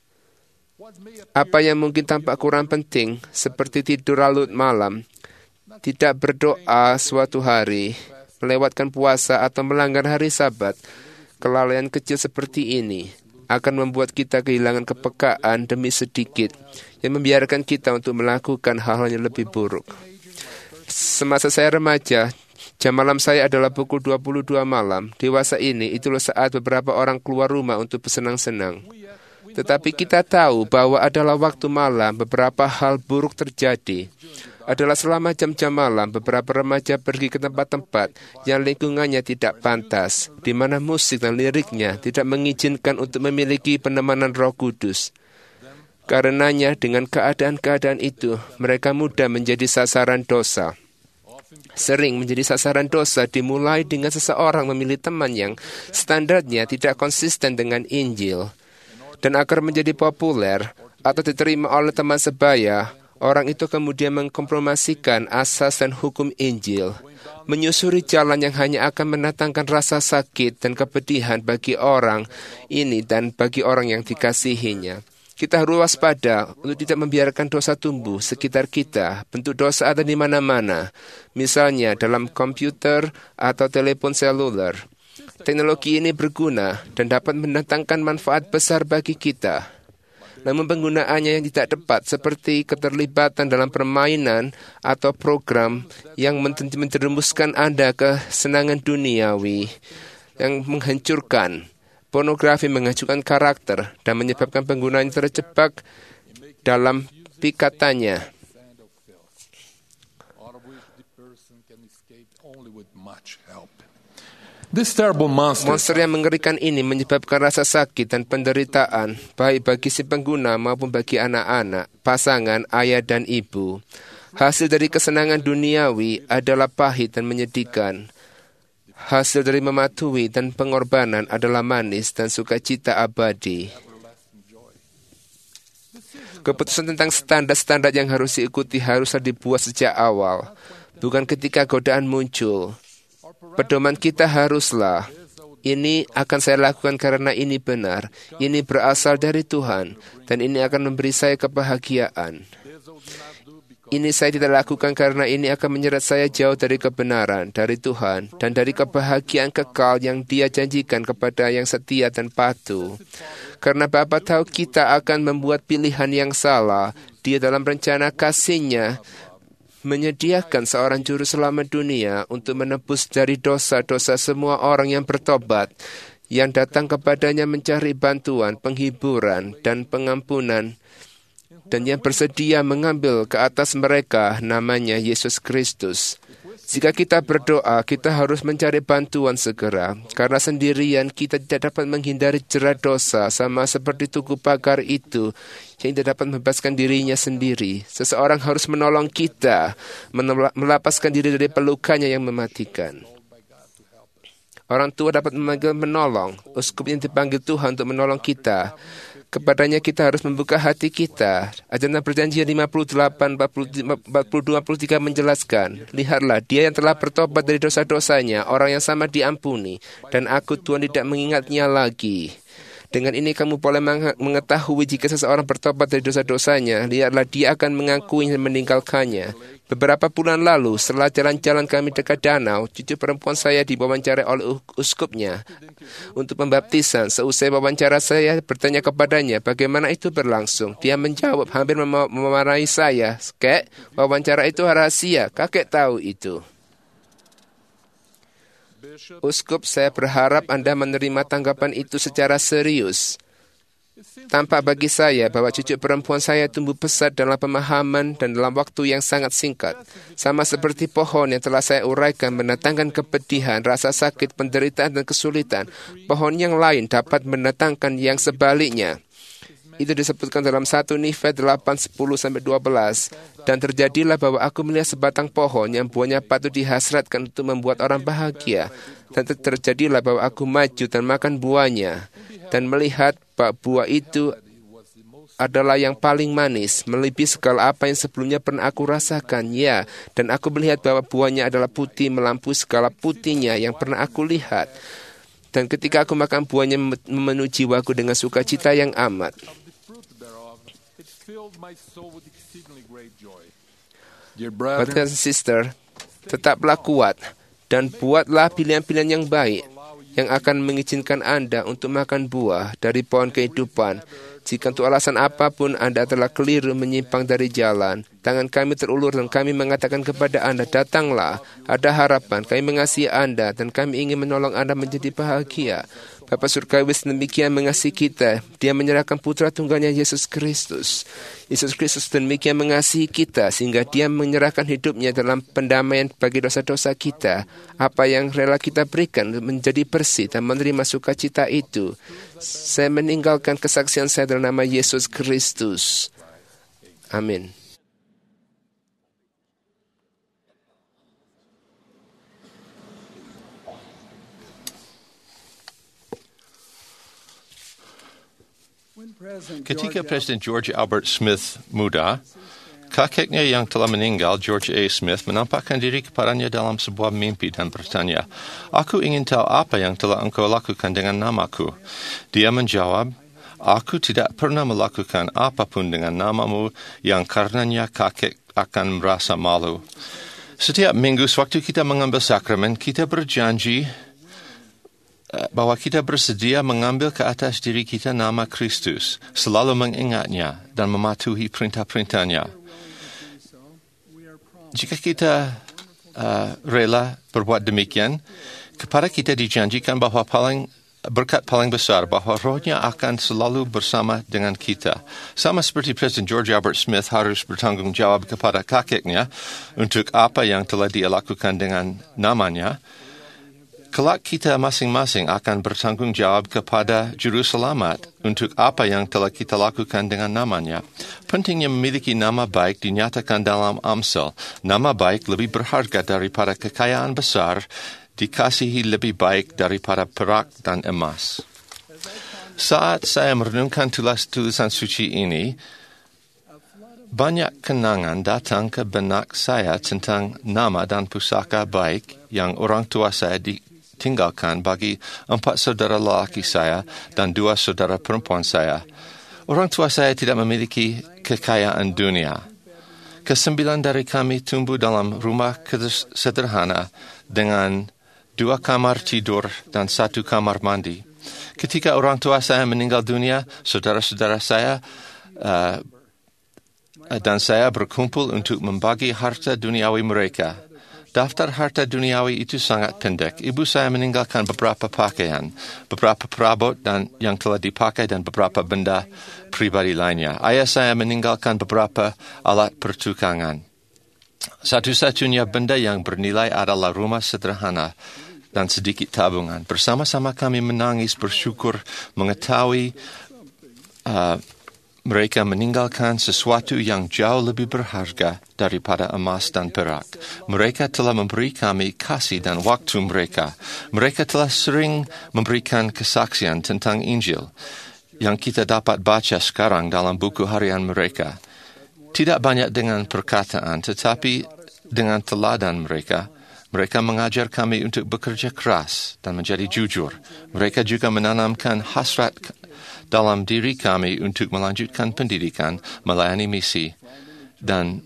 Apa yang mungkin tampak kurang penting, seperti tidur larut malam, tidak berdoa suatu hari, melewatkan puasa atau melanggar hari Sabat, kelalaian kecil seperti ini akan membuat kita kehilangan kepekaan demi sedikit yang membiarkan kita untuk melakukan hal-hal yang lebih buruk. Semasa saya remaja, jam malam saya adalah pukul 22 malam. Dewasa ini, itulah saat beberapa orang keluar rumah untuk bersenang-senang. Tetapi kita tahu bahwa adalah waktu malam beberapa hal buruk terjadi. Adalah selama jam-jam malam beberapa remaja pergi ke tempat-tempat yang lingkungannya tidak pantas, di mana musik dan liriknya tidak mengizinkan untuk memiliki penemanan Roh Kudus. Karenanya dengan keadaan-keadaan itu, mereka mudah menjadi sasaran dosa. Sering menjadi sasaran dosa dimulai dengan seseorang memilih teman yang standarnya tidak konsisten dengan Injil. Dan agar menjadi populer atau diterima oleh teman sebaya, orang itu kemudian mengkompromisikan asas dan hukum Injil, menyusuri jalan yang hanya akan mendatangkan rasa sakit dan kepedihan bagi orang ini dan bagi orang yang dikasihinya. Kita harus waspada untuk tidak membiarkan dosa tumbuh sekitar kita. Bentuk dosa ada di mana-mana, misalnya dalam komputer atau telepon seluler. Teknologi ini berguna dan dapat mendatangkan manfaat besar bagi kita. Namun penggunaannya yang tidak tepat seperti keterlibatan dalam permainan atau program yang menjerumuskan Anda ke kesenangan duniawi yang menghancurkan. Pornografi menghancurkan karakter dan menyebabkan penggunaan terjebak dalam pikatannya. This terrible monster Monster yang mengerikan ini menyebabkan rasa sakit dan penderitaan, baik bagi si pengguna maupun bagi anak-anak, pasangan, ayah dan ibu. Hasil dari kesenangan duniawi adalah pahit dan menyedihkan. Hasil dari mematuhi dan pengorbanan adalah manis dan sukacita abadi. Keputusan tentang standar-standar yang harus diikuti haruslah dibuat sejak awal, bukan ketika godaan muncul. Pedoman kita haruslah, ini akan saya lakukan karena ini benar, ini berasal dari Tuhan, dan ini akan memberi saya kebahagiaan. Ini saya tidak lakukan karena ini akan menyeret saya jauh dari kebenaran, dari Tuhan, dan dari kebahagiaan kekal yang Dia janjikan kepada yang setia dan patuh. Karena Bapa tahu kita akan membuat pilihan yang salah, Dia dalam rencana kasih-Nya menyediakan seorang juru selamat dunia untuk menebus dari dosa-dosa semua orang yang bertobat, yang datang kepadanya mencari bantuan, penghiburan, dan pengampunan, dan yang bersedia mengambil ke atas mereka namanya Yesus Kristus. Jika kita berdoa, kita harus mencari bantuan segera, karena sendirian kita tidak dapat menghindari jerat dosa, sama seperti tugu pagar itu yang tidak dapat membebaskan dirinya sendiri. Seseorang harus menolong kita, melepaskan diri dari pelukannya yang mematikan. Orang tua dapat memanggil menolong, uskup yang dipanggil Tuhan untuk menolong kita. Kepadanya kita harus membuka hati kita. Ajaran Perjanjian 58, 42-43 menjelaskan, lihatlah, dia yang telah bertobat dari dosa-dosanya, orang yang sama diampuni, dan aku Tuhan tidak mengingatnya lagi. Dengan ini kamu boleh mengetahui jika seseorang bertobat dari dosa-dosanya, lihatlah dia akan mengakui dan meninggalkannya. Beberapa bulan lalu, setelah jalan-jalan kami dekat danau, cucu perempuan saya diwawancara oleh uskupnya untuk pembaptisan. Seusai wawancara saya bertanya kepadanya bagaimana itu berlangsung. Dia menjawab hampir memarahi saya. Kek, wawancara itu rahasia, kakek tahu itu. Uskup, saya berharap Anda menerima tanggapan itu secara serius. Tampak bagi saya bahwa cucu perempuan saya tumbuh pesat dalam pemahaman dan dalam waktu yang sangat singkat. Sama seperti pohon yang telah saya uraikan mendatangkan kepedihan, rasa sakit, penderitaan, dan kesulitan. Pohon yang lain dapat mendatangkan yang sebaliknya. Itu disebutkan dalam 1 Nifet 8:10-12. Dan terjadilah bahwa aku melihat sebatang pohon yang buahnya patut dihasratkan untuk membuat orang bahagia. Dan terjadilah bahwa aku maju dan makan buahnya. Dan melihat bahwa buah itu adalah yang paling manis, melebihi segala apa yang sebelumnya pernah aku rasakan. Ya, dan aku melihat bahwa buahnya adalah putih melampaui segala putihnya yang pernah aku lihat. Dan ketika aku makan buahnya memenuhi jiwaku dengan sukacita yang amat. Brother and sister, tetaplah kuat dan buatlah pilihan-pilihan yang baik yang akan mengizinkan Anda untuk makan buah dari pohon kehidupan. Jika untuk alasan apapun Anda telah keliru menyimpang dari jalan, tangan kami terulur dan kami mengatakan kepada Anda, datanglah, ada harapan, kami mengasihi Anda dan kami ingin menolong Anda menjadi bahagia. Bapa Surgawi demikian mengasihi kita, Dia menyerahkan putra tunggalnya Yesus Kristus. Yesus Kristus demikian mengasihi kita sehingga Dia menyerahkan hidupnya dalam pendamaian bagi dosa-dosa kita. Apa yang rela kita berikan menjadi bersih dan menerima sukacita itu. Saya meninggalkan kesaksian saya dalam nama Yesus Kristus. Amin. Ketika Presiden George Albert Smith muda, kakeknya yang telah meninggal, George A. Smith, menampakkan diri kepadanya dalam sebuah mimpi dan bertanya, "Aku ingin tahu apa yang telah engkau lakukan dengan namaku." Dia menjawab, "Aku tidak pernah melakukan apapun dengan namamu yang karenanya kakek akan merasa malu." Setiap minggu sewaktu kita mengambil sakramen, kita berjanji bahwa kita bersedia mengambil ke atas diri kita nama Kristus, selalu mengingatnya dan mematuhi perintah-perintahnya. Jika kita rela berbuat demikian, kepada kita dijanjikan bahwa berkat paling besar, bahwa rohnya akan selalu bersama dengan kita. Sama seperti Presiden George Albert Smith harus bertanggung jawab kepada kakeknya untuk apa yang telah dia lakukan dengan namanya, Kelak kita masing-masing akan bertanggung jawab kepada Juru Selamat untuk apa yang telah kita lakukan dengan namanya. Pentingnya memiliki nama baik dinyatakan dalam Amsal. Nama baik lebih berharga daripada kekayaan besar, dikasihi lebih baik daripada perak dan emas. Saat saya merenungkan tulisan suci ini, banyak kenangan datang ke benak saya tentang nama dan pusaka baik yang orang tua saya tinggalkan bagi 4 saudara lelaki saya dan 2 saudara perempuan saya. Orang tua saya tidak memiliki kekayaan dunia. Kesembilan dari kami tumbuh dalam rumah sederhana dengan 2 kamar tidur dan 1 kamar mandi. Ketika orang tua saya meninggal dunia, saudara-saudara saya dan saya berkumpul untuk membagi harta duniawi mereka. Daftar harta duniawi itu sangat pendek. Ibu saya meninggalkan beberapa pakaian, beberapa perabot dan yang telah dipakai dan beberapa benda pribadi lainnya. Ayah saya meninggalkan beberapa alat pertukangan. Satu-satunya benda yang bernilai adalah rumah sederhana dan sedikit tabungan. Bersama-sama kami menangis bersyukur mengetahui mereka meninggalkan sesuatu yang jauh lebih berharga daripada emas dan perak. Mereka telah memberi kami kasih dan waktu mereka. Mereka telah sering memberikan kesaksian tentang Injil yang kita dapat baca sekarang dalam buku harian mereka. Tidak banyak dengan perkataan, tetapi dengan teladan mereka. Mereka mengajar kami untuk bekerja keras dan menjadi jujur. Mereka juga menanamkan hasrat dalam diri kami untuk melanjutkan pendidikan, melayani misi, dan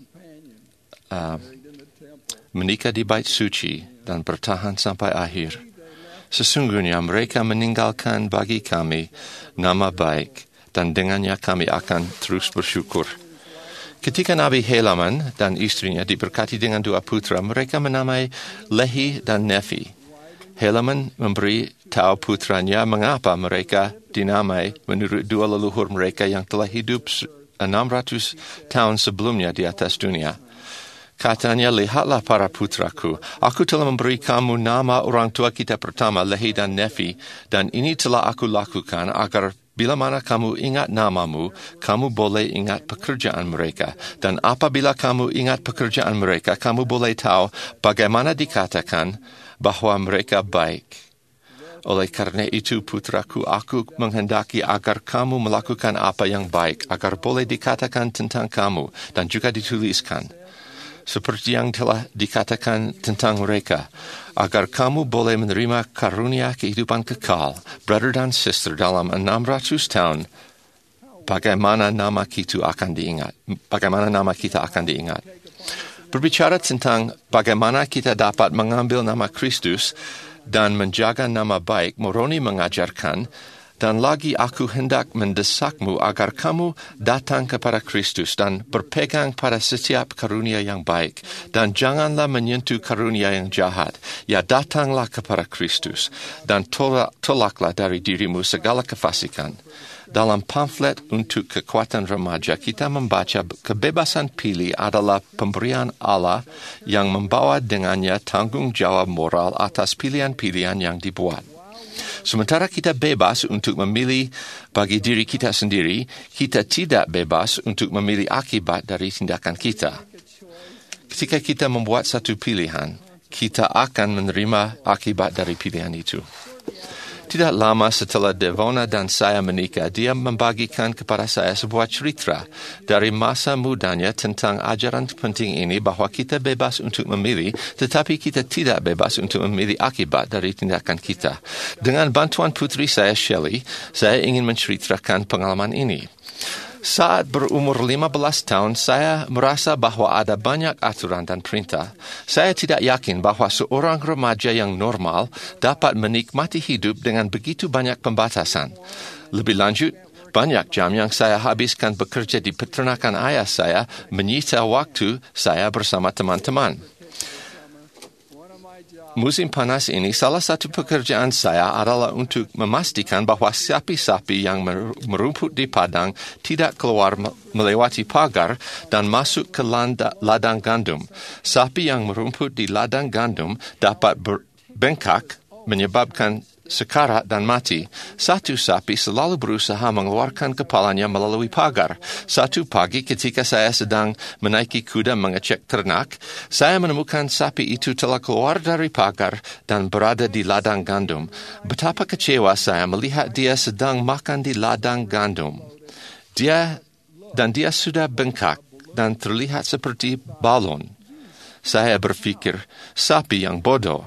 menikah di bait suci dan bertahan sampai akhir. Sesungguhnya mereka meninggalkan bagi kami nama baik, dan dengannya kami akan terus bersyukur. Ketika Nabi Helaman dan istrinya diberkati dengan 2 putra, mereka menamai Lehi dan Nefi. Helaman memberi tahu putranya mengapa mereka dinamai menurut 2 leluhur mereka yang telah hidup 600 tahun sebelumnya di atas dunia. Katanya, lihatlah para putraku, aku telah memberi kamu nama orang tua kita pertama, Lehi dan Nefi, dan ini telah aku lakukan agar bila mana kamu ingat namamu, kamu boleh ingat pekerjaan mereka. Dan apabila kamu ingat pekerjaan mereka, kamu boleh tahu bagaimana dikatakan bahwa mereka baik. Oleh karena itu, putraku, aku menghendaki agar kamu melakukan apa yang baik, agar boleh dikatakan tentang kamu dan juga dituliskan, seperti yang telah dikatakan tentang mereka, agar kamu boleh menerima karunia kehidupan kekal, brother dan sister, dalam 600 tahun, bagaimana nama kita akan diingat. Berbicara tentang bagaimana kita dapat mengambil nama Kristus dan menjaga nama baik, Moroni mengajarkan, dan lagi aku hendak mendesakmu agar kamu datang kepada Kristus dan berpegang pada setiap karunia yang baik, dan janganlah menyentuh karunia yang jahat. Ya, datanglah kepada Kristus dan tolaklah dari dirimu segala kefasikan. Dalam pamflet untuk kekuatan remaja, kita membaca kebebasan pilih adalah pemberian Allah yang membawa dengannya tanggung jawab moral atas pilihan-pilihan yang dibuat. Sementara kita bebas untuk memilih bagi diri kita sendiri, kita tidak bebas untuk memilih akibat dari tindakan kita. Ketika kita membuat satu pilihan, kita akan menerima akibat dari pilihan itu. Tidak lama setelah Devona dan saya menikah, dia membagikan kepada saya sebuah cerita dari masa mudanya tentang ajaran penting ini, bahwa kita bebas untuk memilih, tetapi kita tidak bebas untuk memilih akibat dari tindakan kita. Dengan bantuan putri saya, Shelley, saya ingin menceritakan pengalaman ini. Saat berumur 15 tahun, saya merasa bahwa ada banyak aturan dan perintah. Saya tidak yakin bahwa seorang remaja yang normal dapat menikmati hidup dengan begitu banyak pembatasan. Lebih lanjut, banyak jam yang saya habiskan bekerja di peternakan ayah saya menyita waktu saya bersama teman-teman. Musim panas ini, salah satu pekerjaan saya adalah untuk memastikan bahwa sapi-sapi yang merumput di padang tidak keluar melewati pagar dan masuk ke ladang gandum. Sapi yang merumput di ladang gandum dapat bengkak menyebabkan sekarat dan mati. Satu sapi selalu berusaha mengeluarkan kepalanya melalui pagar. Satu pagi ketika saya sedang menaiki kuda mengecek ternak, saya menemukan sapi itu telah keluar dari pagar dan berada di ladang gandum. Betapa kecewa saya melihat dia sedang makan di ladang gandum. Dia sudah bengkak dan terlihat seperti balon. Saya berpikir, sapi yang bodoh.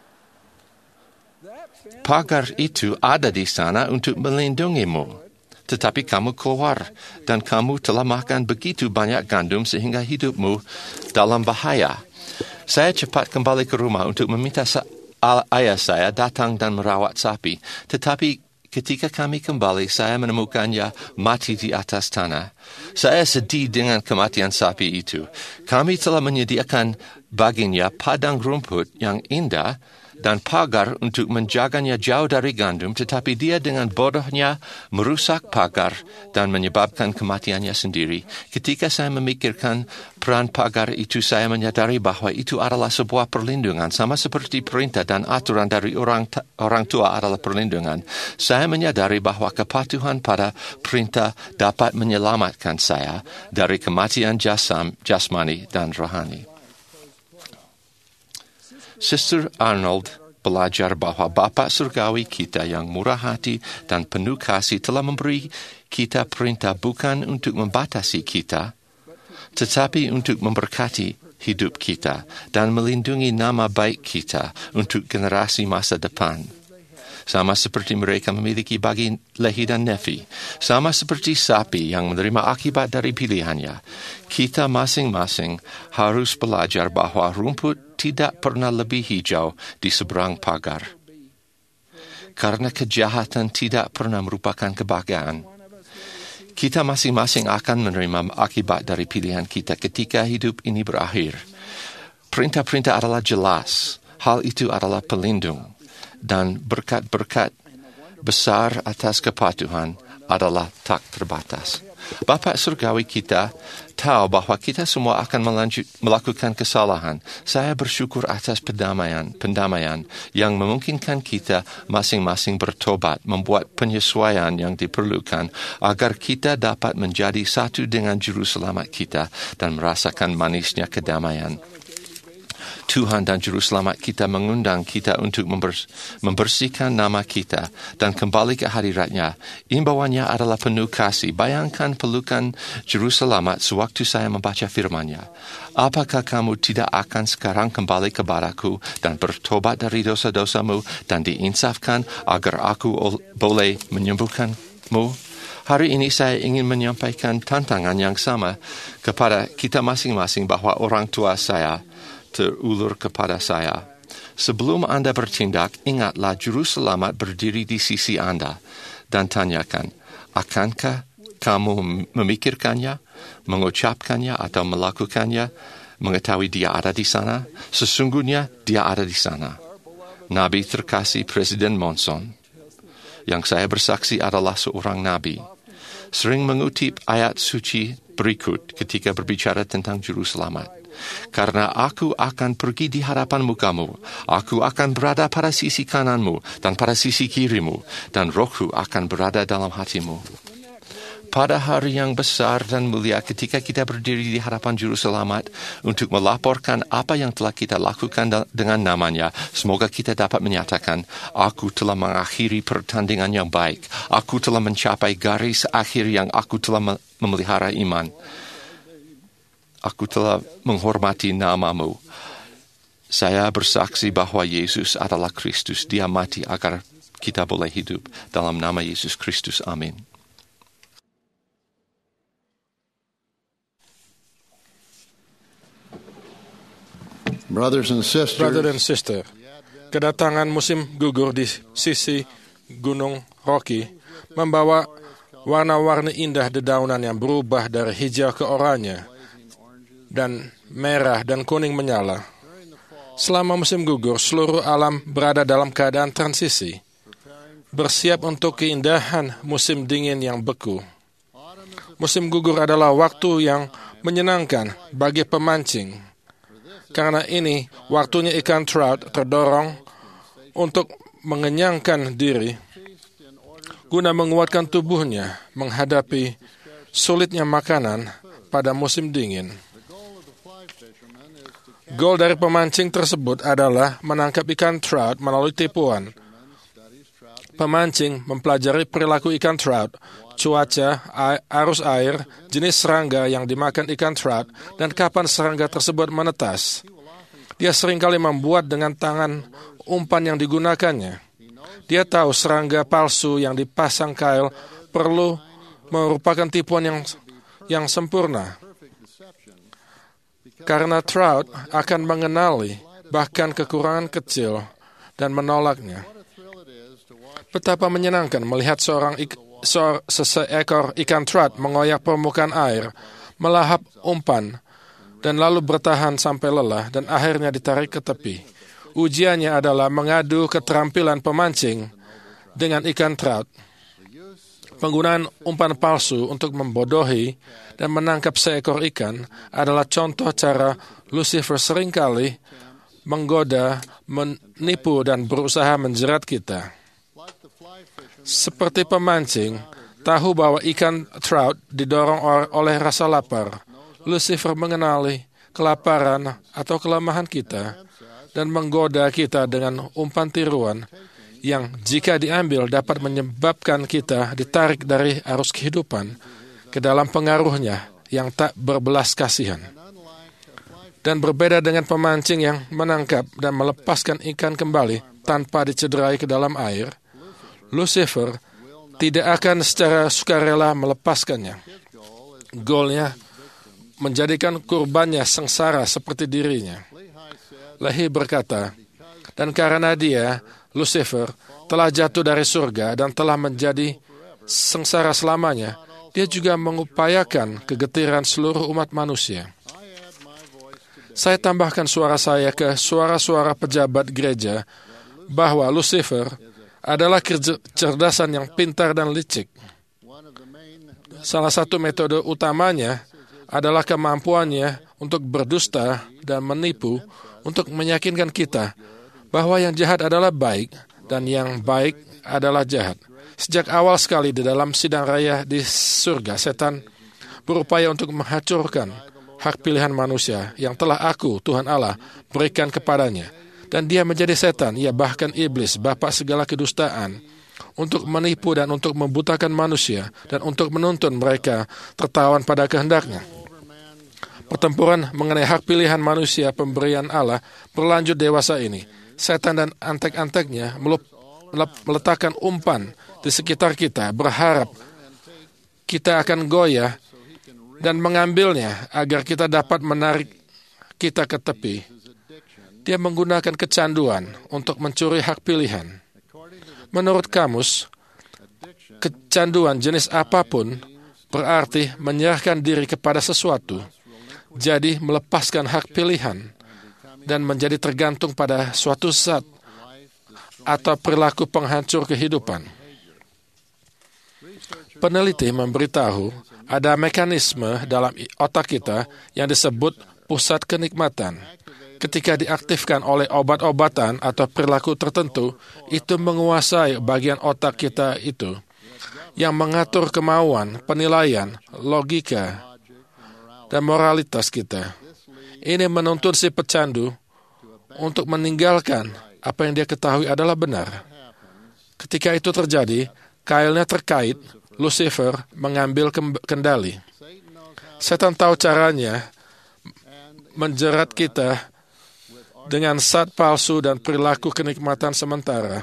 Pagar itu ada di sana untuk melindungimu. Tetapi kamu keluar dan kamu telah makan begitu banyak gandum sehingga hidupmu dalam bahaya. Saya cepat kembali ke rumah untuk meminta ayah saya datang dan merawat sapi. Tetapi ketika kami kembali, saya menemukannya mati di atas tanah. Saya sedih dengan kematian sapi itu. Kami telah menyediakan baginya padang rumput yang indah dan pagar untuk menjaganya jauh dari gandum, tetapi dia dengan bodohnya merusak pagar dan menyebabkan kematiannya sendiri. Ketika saya memikirkan peran pagar itu, saya menyadari bahwa itu adalah sebuah perlindungan, sama seperti perintah dan aturan dari orang tua adalah perlindungan. Saya menyadari bahwa kepatuhan pada perintah dapat menyelamatkan saya dari kematian jasmani dan rohani. Sister Arnold belajar bahwa Bapa Surgawi kita yang murah hati dan penuh kasih telah memberi kita perintah bukan untuk membatasi kita, tetapi untuk memberkati hidup kita dan melindungi nama baik kita untuk generasi masa depan. Sama seperti mereka memiliki bagi Lehi dan Nefi, sama seperti sapi yang menerima akibat dari pilihannya, kita masing-masing harus belajar bahwa rumput tidak pernah lebih hijau di seberang pagar. Karena kejahatan tidak pernah merupakan kebahagiaan. Kita masing-masing akan menerima akibat dari pilihan kita ketika hidup ini berakhir. Perintah-perintah adalah jelas. Hal itu adalah pelindung. Dan berkat-berkat besar atas kepatuhan adalah tak terbatas. Bapa Surgawi kita tahu bahwa kita semua akan melakukan kesalahan. Saya bersyukur atas pendamaian yang memungkinkan kita masing-masing bertobat, membuat penyesuaian yang diperlukan agar kita dapat menjadi satu dengan Juru Selamat kita dan merasakan manisnya kedamaian. Tuhan dan Juru Selamat kita mengundang kita untuk membersihkan nama kita dan kembali ke hadirat-Nya. Imbauannya adalah penuh kasih. Bayangkan pelukan Juru Selamat sewaktu saya membaca firman-Nya. Apakah kamu tidak akan sekarang kembali kepadaku dan bertobat dari dosa-dosamu dan diinsafkan agar aku boleh menyembuhkanmu? Hari ini saya ingin menyampaikan tantangan yang sama kepada kita masing-masing bahwa orang tua saya terulur kepada saya. Sebelum Anda bertindak, ingatlah Juru Selamat berdiri di sisi Anda dan tanyakan, akankah kamu memikirkannya, mengucapkannya atau melakukannya, mengetahui dia ada di sana? Sesungguhnya dia ada di sana. Nabi terkasih Presiden Monson, yang saya bersaksi adalah seorang nabi, sering mengutip ayat suci berikut ketika berbicara tentang Juru Selamat. Karena aku akan pergi di hadapan mukamu, aku akan berada pada sisi kananmu dan pada sisi kirimu, dan rohku akan berada dalam hatimu. Pada hari yang besar dan mulia ketika kita berdiri di hadapan Juru Selamat untuk melaporkan apa yang telah kita lakukan dengan namanya, semoga kita dapat menyatakan, aku telah mengakhiri pertandingan yang baik, aku telah mencapai garis akhir yang aku telah memelihara iman. Aku telah menghormati namamu. Saya bersaksi bahwa Yesus adalah Kristus. Dia mati agar kita boleh hidup. Dalam nama Yesus Kristus. Amin. Brothers and sisters, Brother and sister, kedatangan musim gugur di sisi Gunung Rocky membawa warna-warni indah dedaunan yang berubah dari hijau ke oranye dan merah dan kuning menyala. Selama musim gugur, seluruh alam berada dalam keadaan transisi, bersiap untuk keindahan musim dingin yang beku. Musim gugur adalah waktu yang menyenangkan bagi pemancing. Karena ini, waktunya ikan trout terdorong untuk mengenyangkan diri guna menguatkan tubuhnya menghadapi sulitnya makanan pada musim dingin. Goal dari pemancing tersebut adalah menangkap ikan trout melalui tipuan. Pemancing mempelajari perilaku ikan trout, cuaca, arus air, jenis serangga yang dimakan ikan trout, dan kapan serangga tersebut menetas. Dia seringkali membuat dengan tangan umpan yang digunakannya. Dia tahu serangga palsu yang dipasang kail perlu merupakan tipuan yang sempurna. Karena trout akan mengenali bahkan kekurangan kecil dan menolaknya. Betapa menyenangkan melihat seekor ikan trout mengoyak permukaan air, melahap umpan, dan lalu bertahan sampai lelah dan akhirnya ditarik ke tepi. Ujiannya adalah mengadu keterampilan pemancing dengan ikan trout. Penggunaan umpan palsu untuk membodohi dan menangkap seekor ikan adalah contoh cara Lucifer seringkali menggoda, menipu, dan berusaha menjerat kita. Seperti pemancing, tahu bahwa ikan trout didorong oleh rasa lapar. Lucifer mengenali kelaparan atau kelemahan kita dan menggoda kita dengan umpan tiruan yang jika diambil dapat menyebabkan kita ditarik dari arus kehidupan ke dalam pengaruhnya yang tak berbelas kasihan. Dan berbeda dengan pemancing yang menangkap dan melepaskan ikan kembali tanpa dicederai ke dalam air, Lucifer tidak akan secara sukarela melepaskannya. Goalnya menjadikan kurbannya sengsara seperti dirinya. Lehi berkata, dan karena dia, Lucifer, telah jatuh dari surga dan telah menjadi sengsara selamanya, dia juga mengupayakan kegetiran seluruh umat manusia. Saya tambahkan suara saya ke suara-suara pejabat gereja bahwa Lucifer adalah kecerdasan yang pintar dan licik. Salah satu metode utamanya adalah kemampuannya untuk berdusta dan menipu untuk meyakinkan kita bahwa yang jahat adalah baik dan yang baik adalah jahat. Sejak awal sekali di dalam sidang raya di surga, setan berupaya untuk menghancurkan hak pilihan manusia yang telah aku, Tuhan Allah, berikan kepadanya. Dan dia menjadi setan, ia bahkan iblis, bapa segala kedustaan, untuk menipu dan untuk membutakan manusia dan untuk menuntun mereka tertawan pada kehendaknya. Pertempuran mengenai hak pilihan manusia pemberian Allah berlanjut dewasa ini. Setan dan antek-anteknya meletakkan umpan di sekitar kita, berharap kita akan goyah dan mengambilnya agar kita dapat menarik kita ke tepi. Dia menggunakan kecanduan untuk mencuri hak pilihan. Menurut kamus, kecanduan jenis apapun berarti menyerahkan diri kepada sesuatu, jadi melepaskan hak pilihan dan menjadi tergantung pada suatu zat atau perilaku penghancur kehidupan. Peneliti memberitahu ada mekanisme dalam otak kita yang disebut pusat kenikmatan. Ketika diaktifkan oleh obat-obatan atau perilaku tertentu, itu menguasai bagian otak kita itu yang mengatur kemauan, penilaian, logika, dan moralitas kita. Ini menuntun si pecandu untuk meninggalkan apa yang dia ketahui adalah benar. Ketika itu terjadi, kailnya terkait, Lucifer mengambil kendali. Setan tahu caranya menjerat kita dengan zat palsu dan perilaku kenikmatan sementara.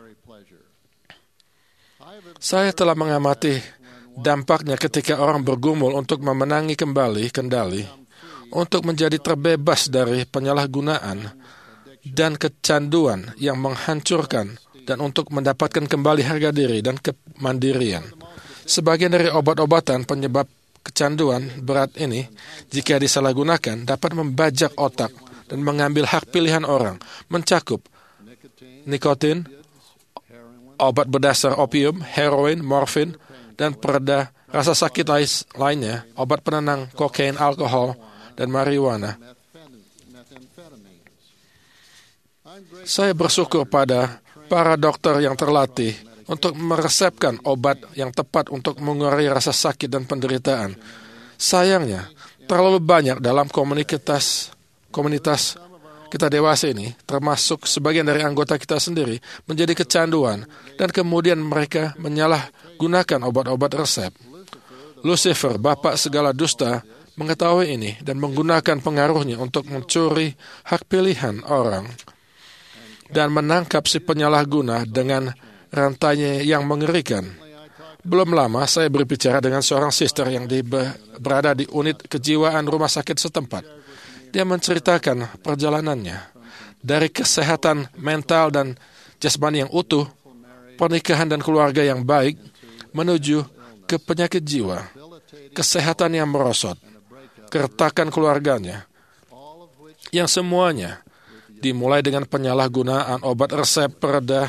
Saya telah mengamati dampaknya ketika orang bergumul untuk memenangi kembali kendali, untuk menjadi terbebas dari penyalahgunaan dan kecanduan yang menghancurkan dan untuk mendapatkan kembali harga diri dan kemandirian. Sebagian dari obat-obatan penyebab kecanduan berat ini, jika disalahgunakan, dapat membajak otak dan mengambil hak pilihan orang, mencakup nikotin, obat berdasar opium, heroin, morfin, dan pereda rasa sakit lainnya, obat penenang, kokain, alkohol, dan marijuana. Saya bersyukur pada para dokter yang terlatih untuk meresepkan obat yang tepat untuk mengurangi rasa sakit dan penderitaan. Sayangnya, terlalu banyak dalam komunitas kita dewasa ini, termasuk sebagian dari anggota kita sendiri, menjadi kecanduan dan kemudian mereka menyalahgunakan obat-obat resep. Lucifer, bapak segala dusta, mengetahui ini dan menggunakan pengaruhnya untuk mencuri hak pilihan orang dan menangkap si penyalahguna dengan rantainya yang mengerikan. Belum lama saya berbicara dengan seorang sister yang berada di unit kejiwaan rumah sakit setempat. Dia menceritakan perjalanannya dari kesehatan mental dan jasmani yang utuh, pernikahan dan keluarga yang baik, menuju ke penyakit jiwa, kesehatan yang merosot, keretakan keluarganya, yang semuanya dimulai dengan penyalahgunaan obat resep pereda.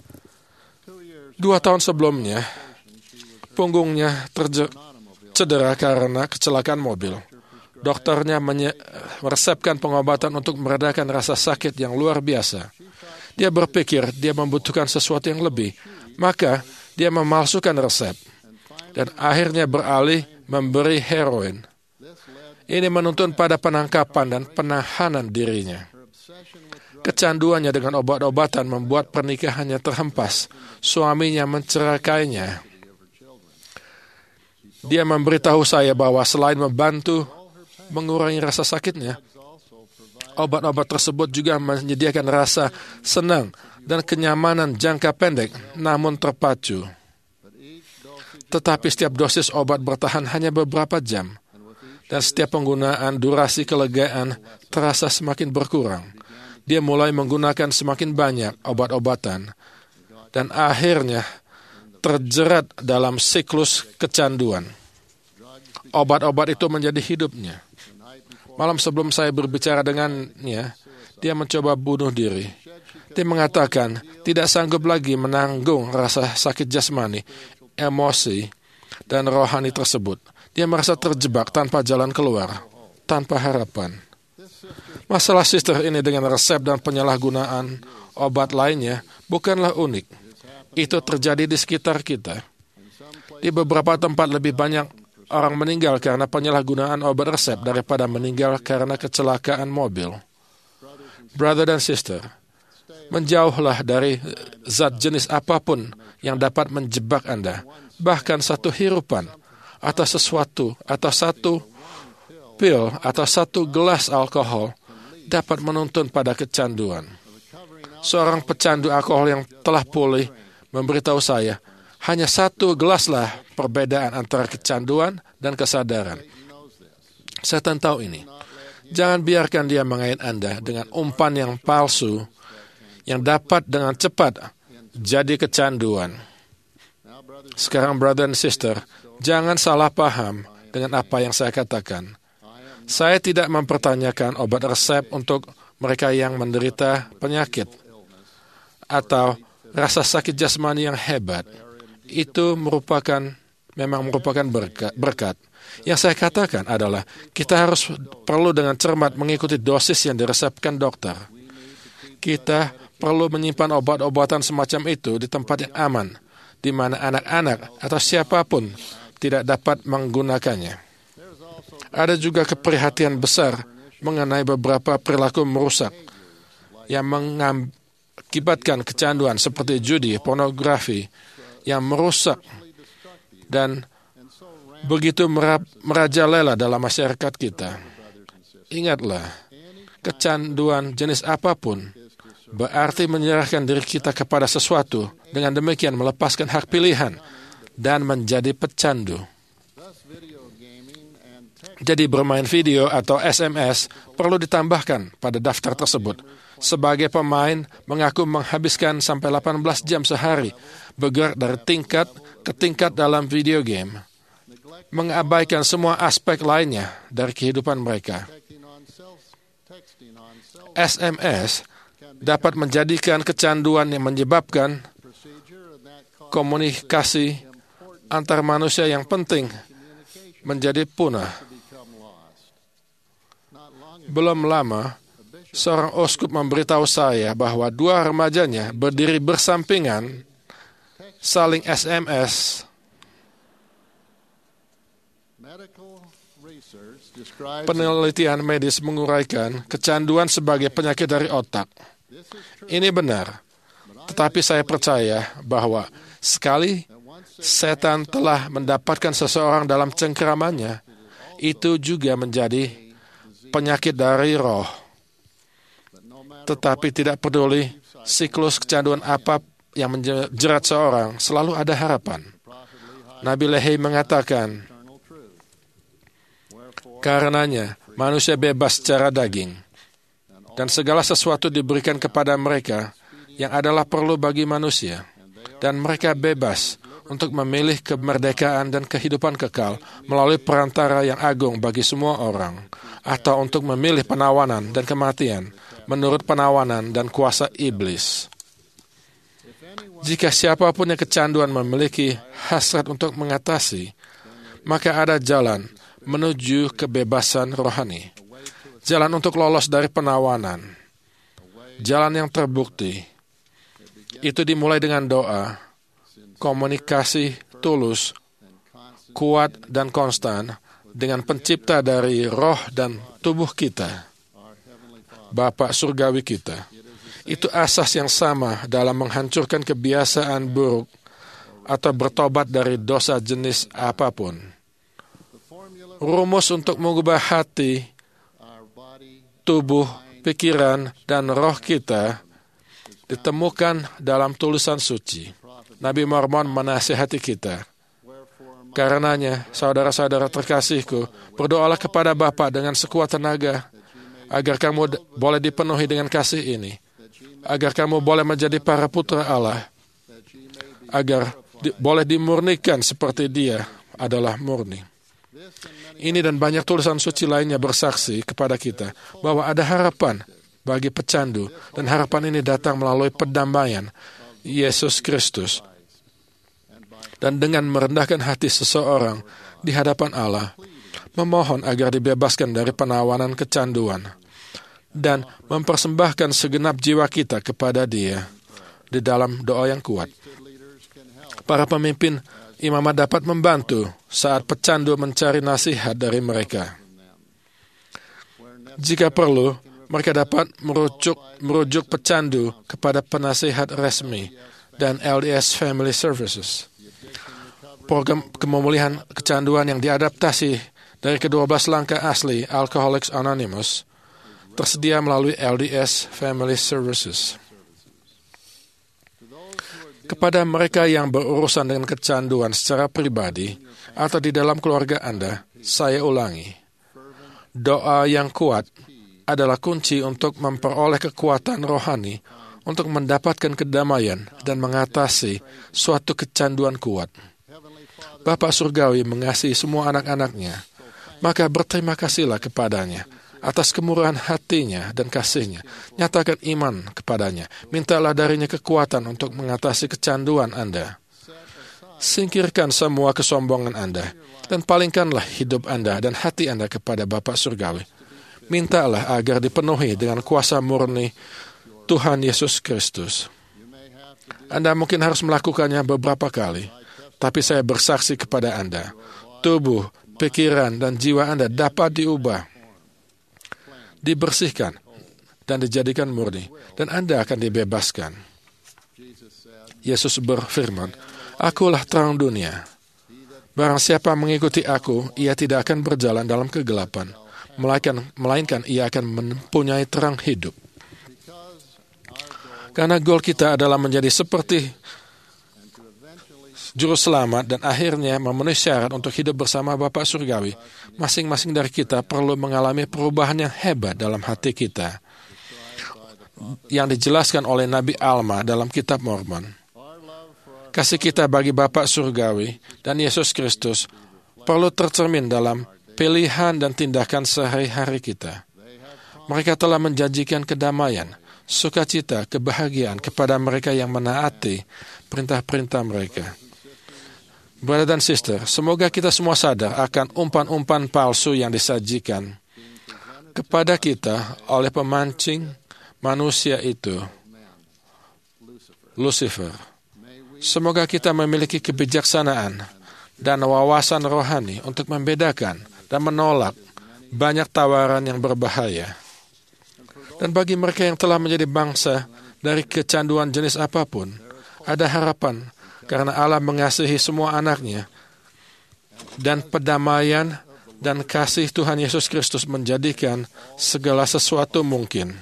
2 tahun sebelumnya, punggungnya cedera karena kecelakaan mobil. Dokternya meresepkan pengobatan untuk meredakan rasa sakit yang luar biasa. Dia berpikir dia membutuhkan sesuatu yang lebih, maka dia memalsukan resep dan akhirnya beralih memberi heroin. Ini menuntun pada penangkapan dan penahanan dirinya. Kecanduannya dengan obat-obatan membuat pernikahannya terhempas. Suaminya mencerakainya. Dia memberitahu saya bahwa selain membantu mengurangi rasa sakitnya, obat-obat tersebut juga menyediakan rasa senang dan kenyamanan jangka pendek, namun terpacu. Tetapi setiap dosis obat bertahan hanya beberapa jam, dan setiap penggunaan durasi kelegaan terasa semakin berkurang. Dia mulai menggunakan semakin banyak obat-obatan, dan akhirnya terjerat dalam siklus kecanduan. Obat-obat itu menjadi hidupnya. Malam sebelum saya berbicara dengannya, dia mencoba bunuh diri. Dia mengatakan tidak sanggup lagi menanggung rasa sakit jasmani, emosi, dan rohani tersebut. Dia merasa terjebak tanpa jalan keluar, tanpa harapan. Masalah sister ini dengan resep dan penyalahgunaan obat lainnya bukanlah unik. Itu terjadi di sekitar kita. Di beberapa tempat lebih banyak orang meninggal karena penyalahgunaan obat resep daripada meninggal karena kecelakaan mobil. Brother dan sister, menjauhlah dari zat jenis apapun yang dapat menjebak Anda. Bahkan satu hirupan, atau sesuatu, atau satu pil, atau satu gelas alkohol dapat menuntun pada kecanduan. Seorang pecandu alkohol yang telah pulih memberitahu saya, hanya 1 gelaslah perbedaan antara kecanduan dan kesadaran. Setan tahu ini. Jangan biarkan dia mengait Anda dengan umpan yang palsu yang dapat dengan cepat jadi kecanduan. Sekarang, brother and sister, jangan salah paham dengan apa yang saya katakan. Saya tidak mempertanyakan obat resep untuk mereka yang menderita penyakit atau rasa sakit jasmani yang hebat. Itu memang merupakan berkat. Yang saya katakan adalah kita perlu dengan cermat mengikuti dosis yang diresepkan dokter. Kita perlu menyimpan obat-obatan semacam itu di tempat yang aman, di mana anak-anak atau siapapun tidak dapat menggunakannya. Ada juga keprihatinan besar mengenai beberapa perilaku merusak yang mengakibatkan kecanduan seperti judi, pornografi, yang merusak dan begitu merajalela dalam masyarakat kita. Ingatlah, kecanduan jenis apapun berarti menyerahkan diri kita kepada sesuatu, dengan demikian melepaskan hak pilihan dan menjadi pecandu. Jadi bermain video atau SMS perlu ditambahkan pada daftar tersebut. Sebagai pemain mengaku menghabiskan sampai 18 jam sehari bergerak dari tingkat ke tingkat dalam video game, mengabaikan semua aspek lainnya dari kehidupan mereka. SMS dapat menjadikan kecanduan yang menyebabkan komunikasi antar manusia yang penting menjadi punah. Belum lama, seorang uskup memberitahu saya bahwa dua remajanya berdiri bersampingan, saling SMS. Penelitian medis menguraikan kecanduan sebagai penyakit dari otak. Ini benar, tetapi saya percaya bahwa sekali setan telah mendapatkan seseorang dalam cengkeramannya, itu juga menjadi penyakit dari roh. Tetapi tidak peduli siklus kecanduan apa yang menjerat seorang, selalu ada harapan. Nabi Lehi mengatakan, karenanya manusia bebas secara daging, dan segala sesuatu diberikan kepada mereka yang adalah perlu bagi manusia, dan mereka bebas untuk memilih kemerdekaan dan kehidupan kekal melalui perantara yang agung bagi semua orang, atau untuk memilih penawanan dan kematian menurut penawanan dan kuasa iblis. Jika siapapun yang kecanduan memiliki hasrat untuk mengatasi, maka ada jalan menuju kebebasan rohani, jalan untuk lolos dari penawanan, jalan yang terbukti. Itu dimulai dengan doa, komunikasi tulus, kuat dan konstan dengan pencipta dari roh dan tubuh kita, Bapa Surgawi kita. Itu asas yang sama dalam menghancurkan kebiasaan buruk atau bertobat dari dosa jenis apapun. Rumus untuk mengubah hati, tubuh, pikiran, dan roh kita ditemukan dalam tulisan suci. Nabi Mormon menasihati kita. Karenanya, saudara-saudara terkasihku, berdoalah kepada Bapa dengan sekuat tenaga, agar kamu boleh dipenuhi dengan kasih ini, agar kamu boleh menjadi para putra Allah, agar boleh dimurnikan seperti Dia adalah murni. Ini dan banyak tulisan suci lainnya bersaksi kepada kita bahwa ada harapan bagi pecandu, dan harapan ini datang melalui pendamaian Yesus Kristus. Dan dengan merendahkan hati seseorang di hadapan Allah, memohon agar dibebaskan dari penawanan kecanduan, dan mempersembahkan segenap jiwa kita kepada Dia di dalam doa yang kuat. Para pemimpin imamat dapat membantu saat pecandu mencari nasihat dari mereka. Jika perlu, mereka dapat merujuk pecandu kepada penasihat resmi dan LDS Family Services. Program pemulihan kecanduan yang diadaptasi dari ke-12 langkah asli Alcoholics Anonymous tersedia melalui LDS Family Services. Kepada mereka yang berurusan dengan kecanduan secara pribadi atau di dalam keluarga Anda, saya ulangi. Doa yang kuat adalah kunci untuk memperoleh kekuatan rohani untuk mendapatkan kedamaian dan mengatasi suatu kecanduan kuat. Bapa Surgawi mengasihi semua anak-anaknya, maka berterima kasihlah kepadanya atas kemurahan hatinya dan kasihnya. Nyatakan iman kepadanya. Mintalah darinya kekuatan untuk mengatasi kecanduan Anda. Singkirkan semua kesombongan Anda dan palingkanlah hidup Anda dan hati Anda kepada Bapa Surgawi. Mintalah agar dipenuhi dengan kuasa murni Tuhan Yesus Kristus. Anda mungkin harus melakukannya beberapa kali, tapi saya bersaksi kepada Anda, tubuh, pikiran, dan jiwa Anda dapat diubah, dibersihkan, dan dijadikan murni, dan Anda akan dibebaskan. Yesus berfirman, Akulah terang dunia. Barang siapa mengikuti Aku, ia tidak akan berjalan dalam kegelapan, melainkan ia akan mempunyai terang hidup. Karena goal kita adalah menjadi seperti Juru Selamat dan akhirnya memenuhi syarat untuk hidup bersama Bapa Surgawi, masing-masing dari kita perlu mengalami perubahan yang hebat dalam hati kita, yang dijelaskan oleh Nabi Alma dalam kitab Mormon. Kasih kita bagi Bapa Surgawi dan Yesus Kristus perlu tercermin dalam pilihan dan tindakan sehari-hari kita. Mereka telah menjanjikan kedamaian, sukacita, kebahagiaan kepada mereka yang menaati perintah-perintah mereka. Brother dan sister, semoga kita semua sadar akan umpan-umpan palsu yang disajikan kepada kita oleh pemancing manusia itu, Lucifer. Semoga kita memiliki kebijaksanaan dan wawasan rohani untuk membedakan dan menolak banyak tawaran yang berbahaya. Dan bagi mereka yang telah menjadi bangsa dari kecanduan jenis apapun, ada harapan karena Allah mengasihi semua anaknya, dan pendamaian dan kasih Tuhan Yesus Kristus menjadikan segala sesuatu mungkin.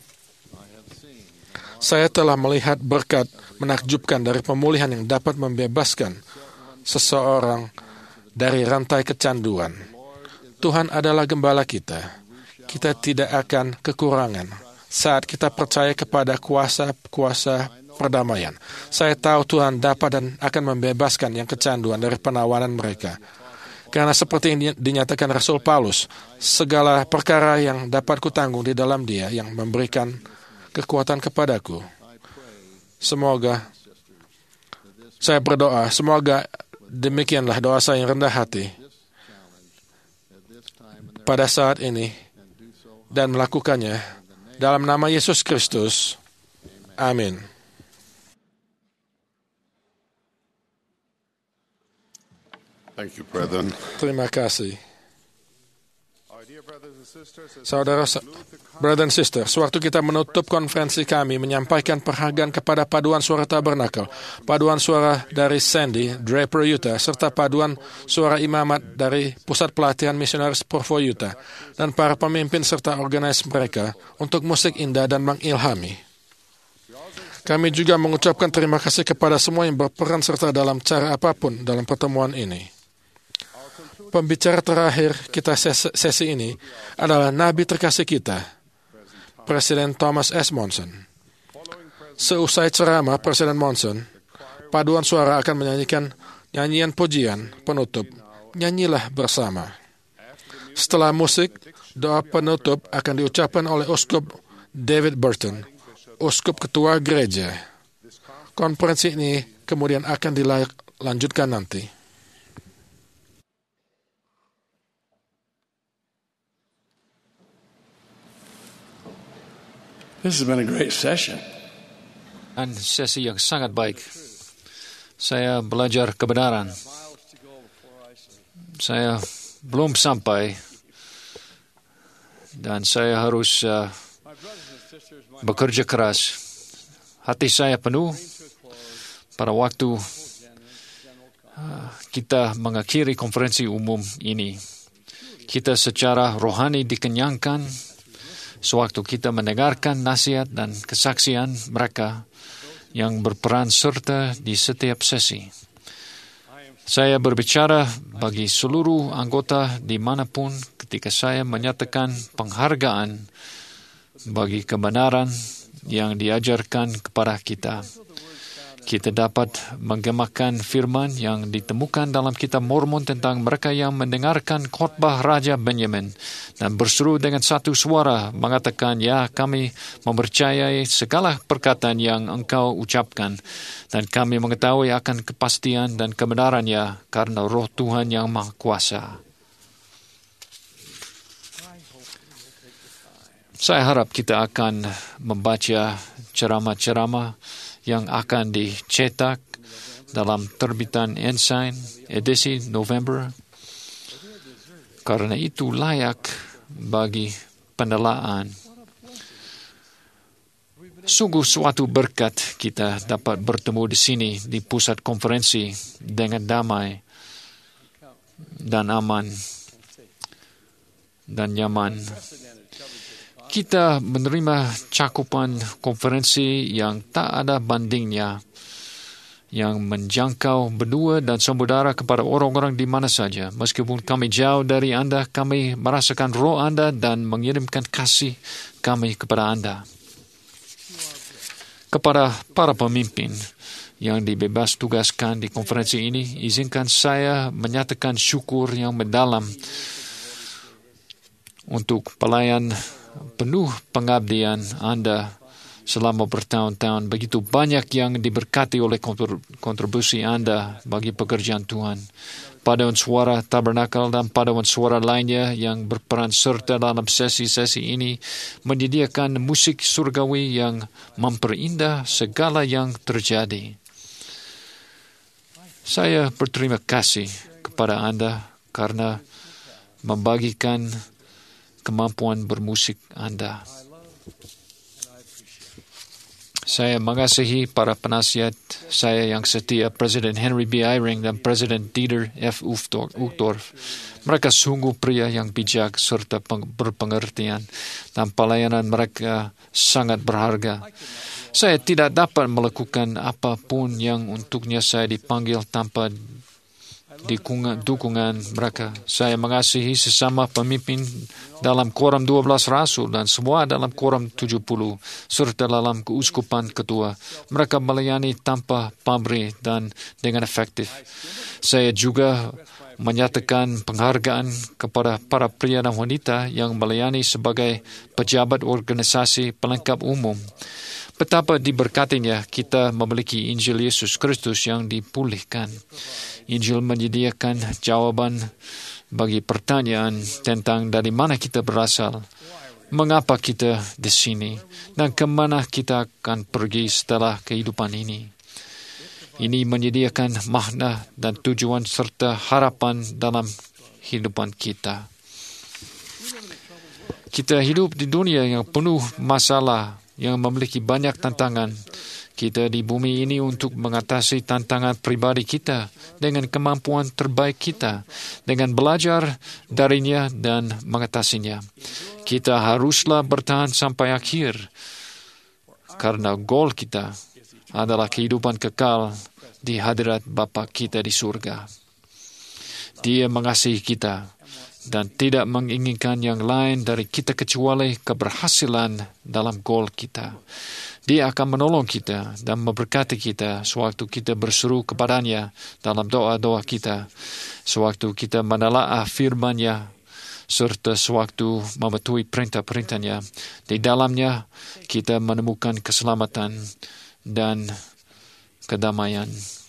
Saya telah melihat berkat menakjubkan dari pemulihan yang dapat membebaskan seseorang dari rantai kecanduan. Tuhan adalah gembala kita. Kita tidak akan kekurangan saat kita percaya kepada kuasa-kuasa perdamaian. Saya tahu Tuhan dapat dan akan membebaskan yang kecanduan dari penawanan mereka. Karena seperti yang dinyatakan Rasul Paulus, segala perkara yang dapat kutanggung di dalam Dia yang memberikan kekuatan kepadaku. Semoga saya berdoa, semoga demikianlah doa saya yang rendah hati pada saat ini dan melakukannya dalam nama Yesus Kristus. Amin. Thank you, brethren. Terima kasih. Saudara, brother and sister, sewaktu kita menutup konferensi kami menyampaikan penghargaan kepada paduan suara Tabernakel, paduan suara dari Sandy, Draper, Utah, serta paduan suara imamat dari Pusat Pelatihan Misionaris Provo, Utah, dan para pemimpin serta organis mereka untuk musik indah dan mengilhami. Kami juga mengucapkan terima kasih kepada semua yang berperan serta dalam cara apapun dalam pertemuan ini. Pembicara terakhir kita sesi ini adalah Nabi terkasih kita, Presiden Thomas S. Monson. Seusai ceramah Presiden Monson, paduan suara akan menyanyikan nyanyian pujian penutup, Nyanyilah Bersama. Setelah musik, doa penutup akan diucapkan oleh Uskup David Burton, Uskup Ketua Gereja. Konferensi ini kemudian akan dilanjutkan nanti. This has been a great session. Dan sesi yang sangat baik. Saya belajar kebenaran. Saya belum sampai dan saya harus bekerja keras. Hati saya penuh pada waktu kita mengakhiri konferensi umum ini. Kita secara rohani dikenyangkan sewaktu kita mendengarkan nasihat dan kesaksian mereka yang berperan serta di setiap sesi. Saya berbicara bagi seluruh anggota dimanapun ketika saya menyatakan penghargaan bagi kebenaran yang diajarkan kepada kita. Kita dapat menggemakan firman yang ditemukan dalam kitab Mormon tentang mereka yang mendengarkan khotbah Raja Benjamin dan berseru dengan satu suara mengatakan, ya, kami mempercayai segala perkataan yang engkau ucapkan dan kami mengetahui akan kepastian dan kebenarannya karena Roh Tuhan yang Maha Kuasa. Saya harap kita akan membaca ceramah-ceramah yang akan dicetak dalam terbitan Ensign edisi November. Karena itu layak bagi pendelaan. Sungguh suatu berkat kita dapat bertemu di sini di pusat konferensi dengan damai dan aman dan nyaman. Kita menerima cakupan konferensi yang tak ada bandingnya, yang menjangkau benua dan saudara kepada orang-orang di mana saja. Meskipun kami jauh dari Anda, kami merasakan roh Anda dan mengirimkan kasih kami kepada Anda. Kepada para pemimpin yang dibebas tugaskan di konferensi ini, izinkan saya menyatakan syukur yang mendalam untuk pelayan penuh pengabdian Anda selama bertahun-tahun. Begitu banyak yang diberkati oleh kontribusi Anda bagi pekerjaan Tuhan. Paduan suara Tabernakel dan paduan suara lainnya yang berperan serta dalam sesi-sesi ini menyediakan musik surgawi yang memperindah segala yang terjadi. Saya berterima kasih kepada Anda karena membagikan kemampuan bermusik Anda. Saya mengasihi para penasihat saya yang setia, Presiden Henry B. Eyring dan Presiden Dieter F. Uchtdorf. Mereka sungguh pria yang bijak serta berpengertian, dan pelayanan mereka sangat berharga. Saya tidak dapat melakukan apapun yang untuknya saya dipanggil tanpa dukungan mereka. Saya mengasihi sesama pemimpin dalam Quorum 12 Rasul dan semua dalam Quorum 70 serta dalam keuskupan ketua. Mereka melayani tanpa pamrih dan dengan efektif. Saya juga menyatakan penghargaan kepada para pria dan wanita yang melayani sebagai pejabat organisasi pelengkap umum. Betapa diberkatinya kita memiliki Injil Yesus Kristus yang dipulihkan. Injil menyediakan jawaban bagi pertanyaan tentang dari mana kita berasal, mengapa kita di sini, dan kemana kita akan pergi setelah kehidupan ini. Ini menyediakan makna dan tujuan serta harapan dalam kehidupan kita. Kita hidup di dunia yang penuh masalah, yang memiliki banyak tantangan. Kita di bumi ini untuk mengatasi tantangan pribadi kita dengan kemampuan terbaik kita, dengan belajar darinya dan mengatasinya. Kita haruslah bertahan sampai akhir, karena goal kita adalah kehidupan kekal di hadirat Bapa kita di surga. Dia mengasihi kita dan tidak menginginkan yang lain dari kita kecuali keberhasilan dalam goal kita. Dia akan menolong kita dan memberkati kita sewaktu kita berseru kepadanya dalam doa-doa kita, sewaktu kita menelaah firman-Nya, serta sewaktu mematuhi perintah-perintah-Nya. Di dalamnya kita menemukan keselamatan dan kedamaian.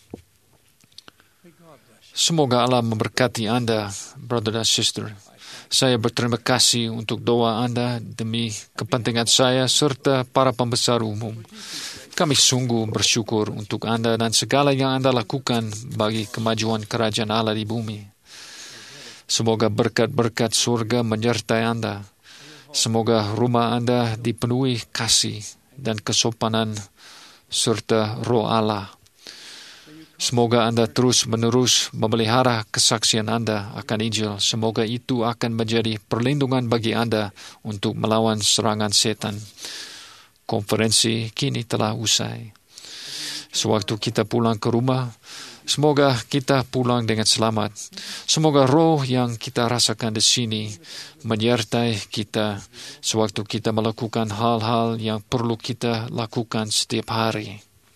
Semoga Allah memberkati Anda, brother dan sister. Saya berterima kasih untuk doa Anda demi kepentingan saya serta para pembesar umum. Kami sungguh bersyukur untuk Anda dan segala yang Anda lakukan bagi kemajuan kerajaan Allah di bumi. Semoga berkat-berkat surga menyertai Anda. Semoga rumah Anda dipenuhi kasih dan kesopanan serta roh Allah. Semoga Anda terus-menerus memelihara kesaksian Anda akan Injil. Semoga itu akan menjadi perlindungan bagi Anda untuk melawan serangan setan. Konferensi kini telah usai. Sewaktu kita pulang ke rumah, semoga kita pulang dengan selamat. Semoga roh yang kita rasakan di sini menyertai kita sewaktu kita melakukan hal-hal yang perlu kita lakukan setiap hari.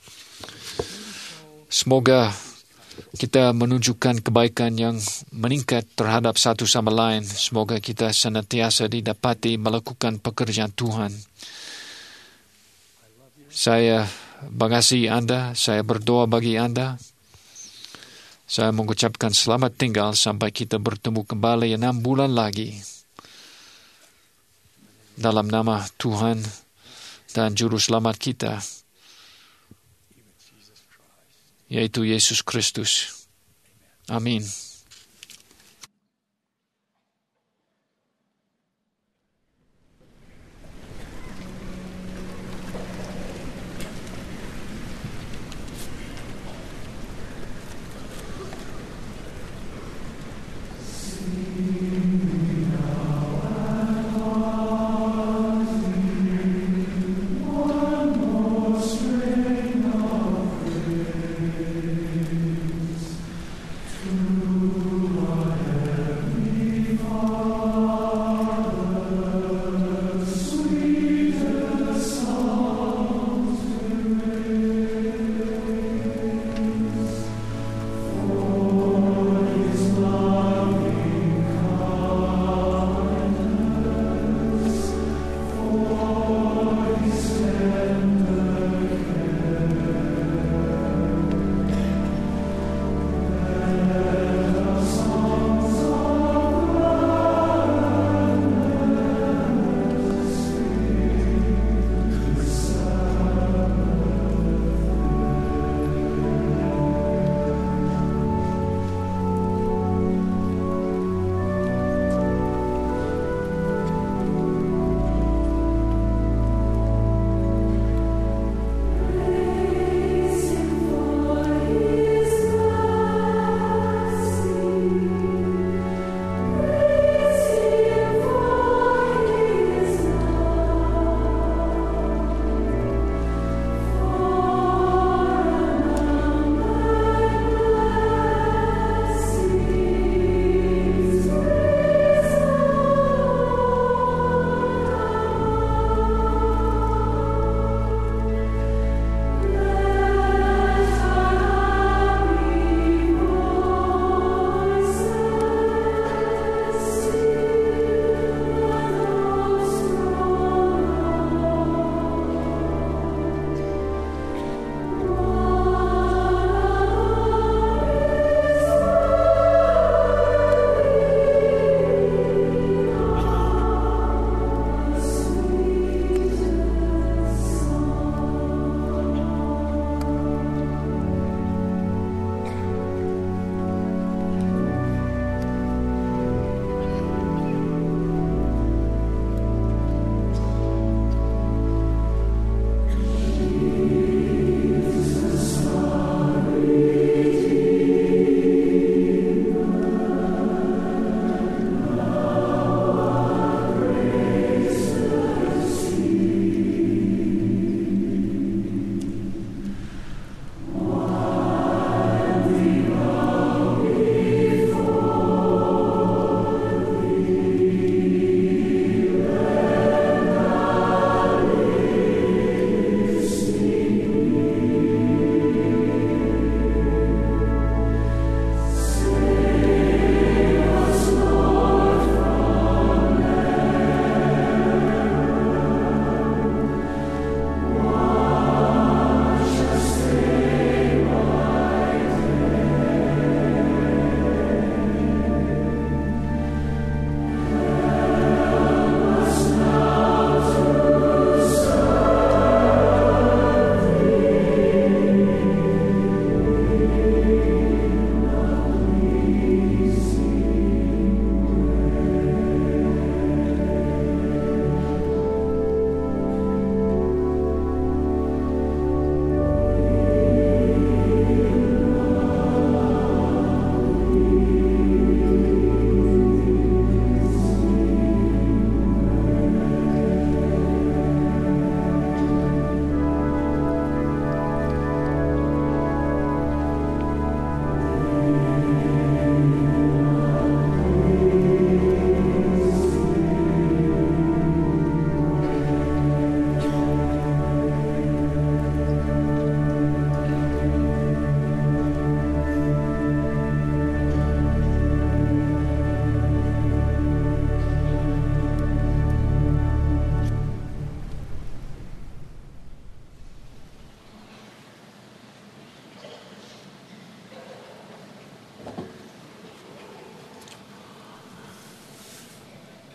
Semoga kita menunjukkan kebaikan yang meningkat terhadap satu sama lain. Semoga kita senantiasa didapati melakukan pekerjaan Tuhan. Saya mengasihi Anda, saya berdoa bagi Anda. Saya mengucapkan selamat tinggal sampai kita bertemu kembali 6 bulan lagi. Dalam nama Tuhan dan Juru Selamat kita, yaitu Yesus Kristus. Amin. Through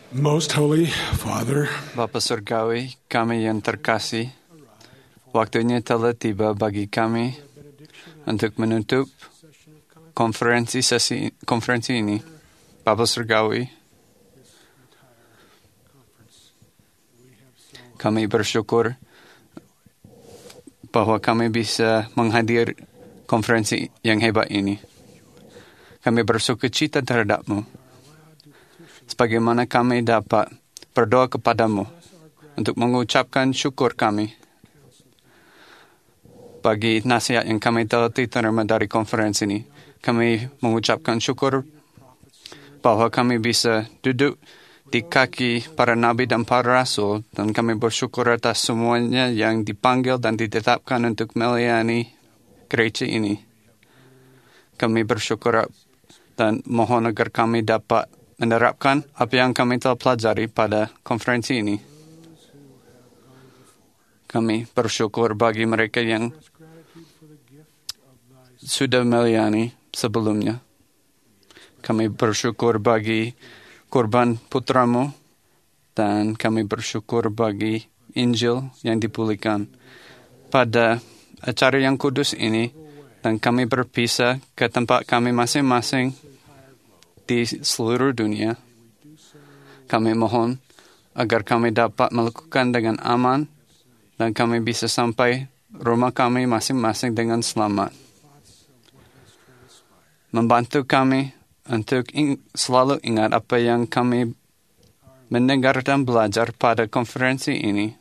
Most Holy Father, Bapa Surgawi, kami yang terkasih, waktunya telah tiba bagi kami untuk menutup konferensi ini. Bapa Surgawi, kami bersyukur bahwa kami bisa menghadiri konferensi yang hebat ini. Kami bersukacita terhadap-Mu. Sebagaimana kami dapat berdoa kepadamu untuk mengucapkan syukur kami bagi nasihat yang kami telah diterima dari konferensi ini. Kami mengucapkan syukur bahwa kami bisa duduk di kaki para nabi dan para rasul, dan kami bersyukur atas semuanya yang dipanggil dan ditetapkan untuk melayani gereja ini. Kami bersyukur dan mohon agar kami dapat menerapkan apa yang kami telah pelajari pada konferensi ini. Kami bersyukur bagi mereka yang sudah melayani sebelumnya. Kami bersyukur bagi kurban putramu, dan kami bersyukur bagi Injil yang dipulihkan pada acara yang kudus ini, dan kami berpisah ke tempat kami masing-masing di seluruh dunia. Kami mohon agar kami dapat melakukan dengan aman dan kami bisa sampai rumah kami masing-masing dengan selamat. Membantu kami untuk selalu ingat apa yang kami mendengar dan belajar pada konferensi ini.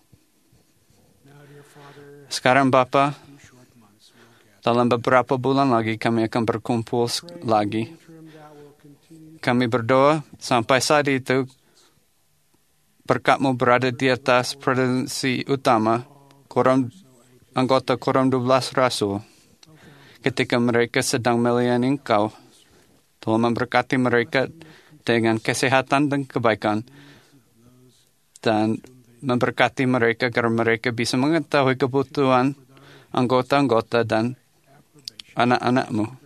Sekarang Bapa, dalam beberapa bulan lagi kami akan berkumpul lagi. Kami berdoa sampai saat itu berkat-Mu berada di atas presidensi utama anggota Quorum 12 Rasul ketika mereka sedang melayani Engkau. Tuhan memberkati mereka dengan kesehatan dan kebaikan, dan memberkati mereka agar mereka bisa mengetahui kebutuhan anggota-anggota dan anak-anak-Mu.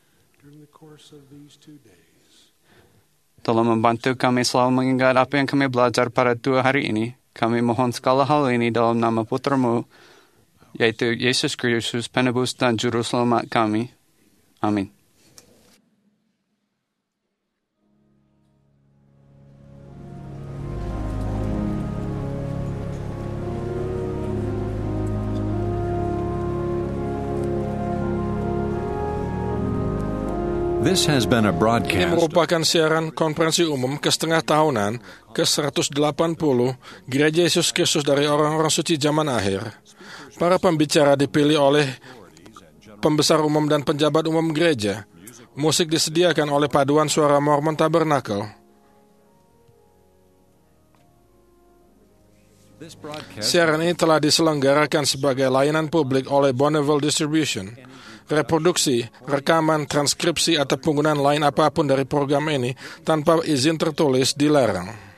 Tolong membantu kami selalu mengingat apa yang kami belajar pada 2 hari ini. Kami mohon segala hal ini dalam nama Putra-Mu, yaitu Yesus Kristus, penebus dan juru selamat kami. Amin. This has been a Ini broadcast. merupakan siaran konferensi umum ke-setengah tahunan ke-180 Gereja Yesus Kristus dari Orang-orang Suci Zaman Akhir. Para pembicara dipilih oleh pembesar umum dan penjabat umum gereja. Musik disediakan oleh Paduan Suara Mormon Tabernacle. Siaran ini telah diselenggarakan sebagai layanan publik oleh Bonneville Distribution. Reproduksi, rekaman, transkripsi, atau penggunaan lain apapun dari program ini tanpa izin tertulis dilarang.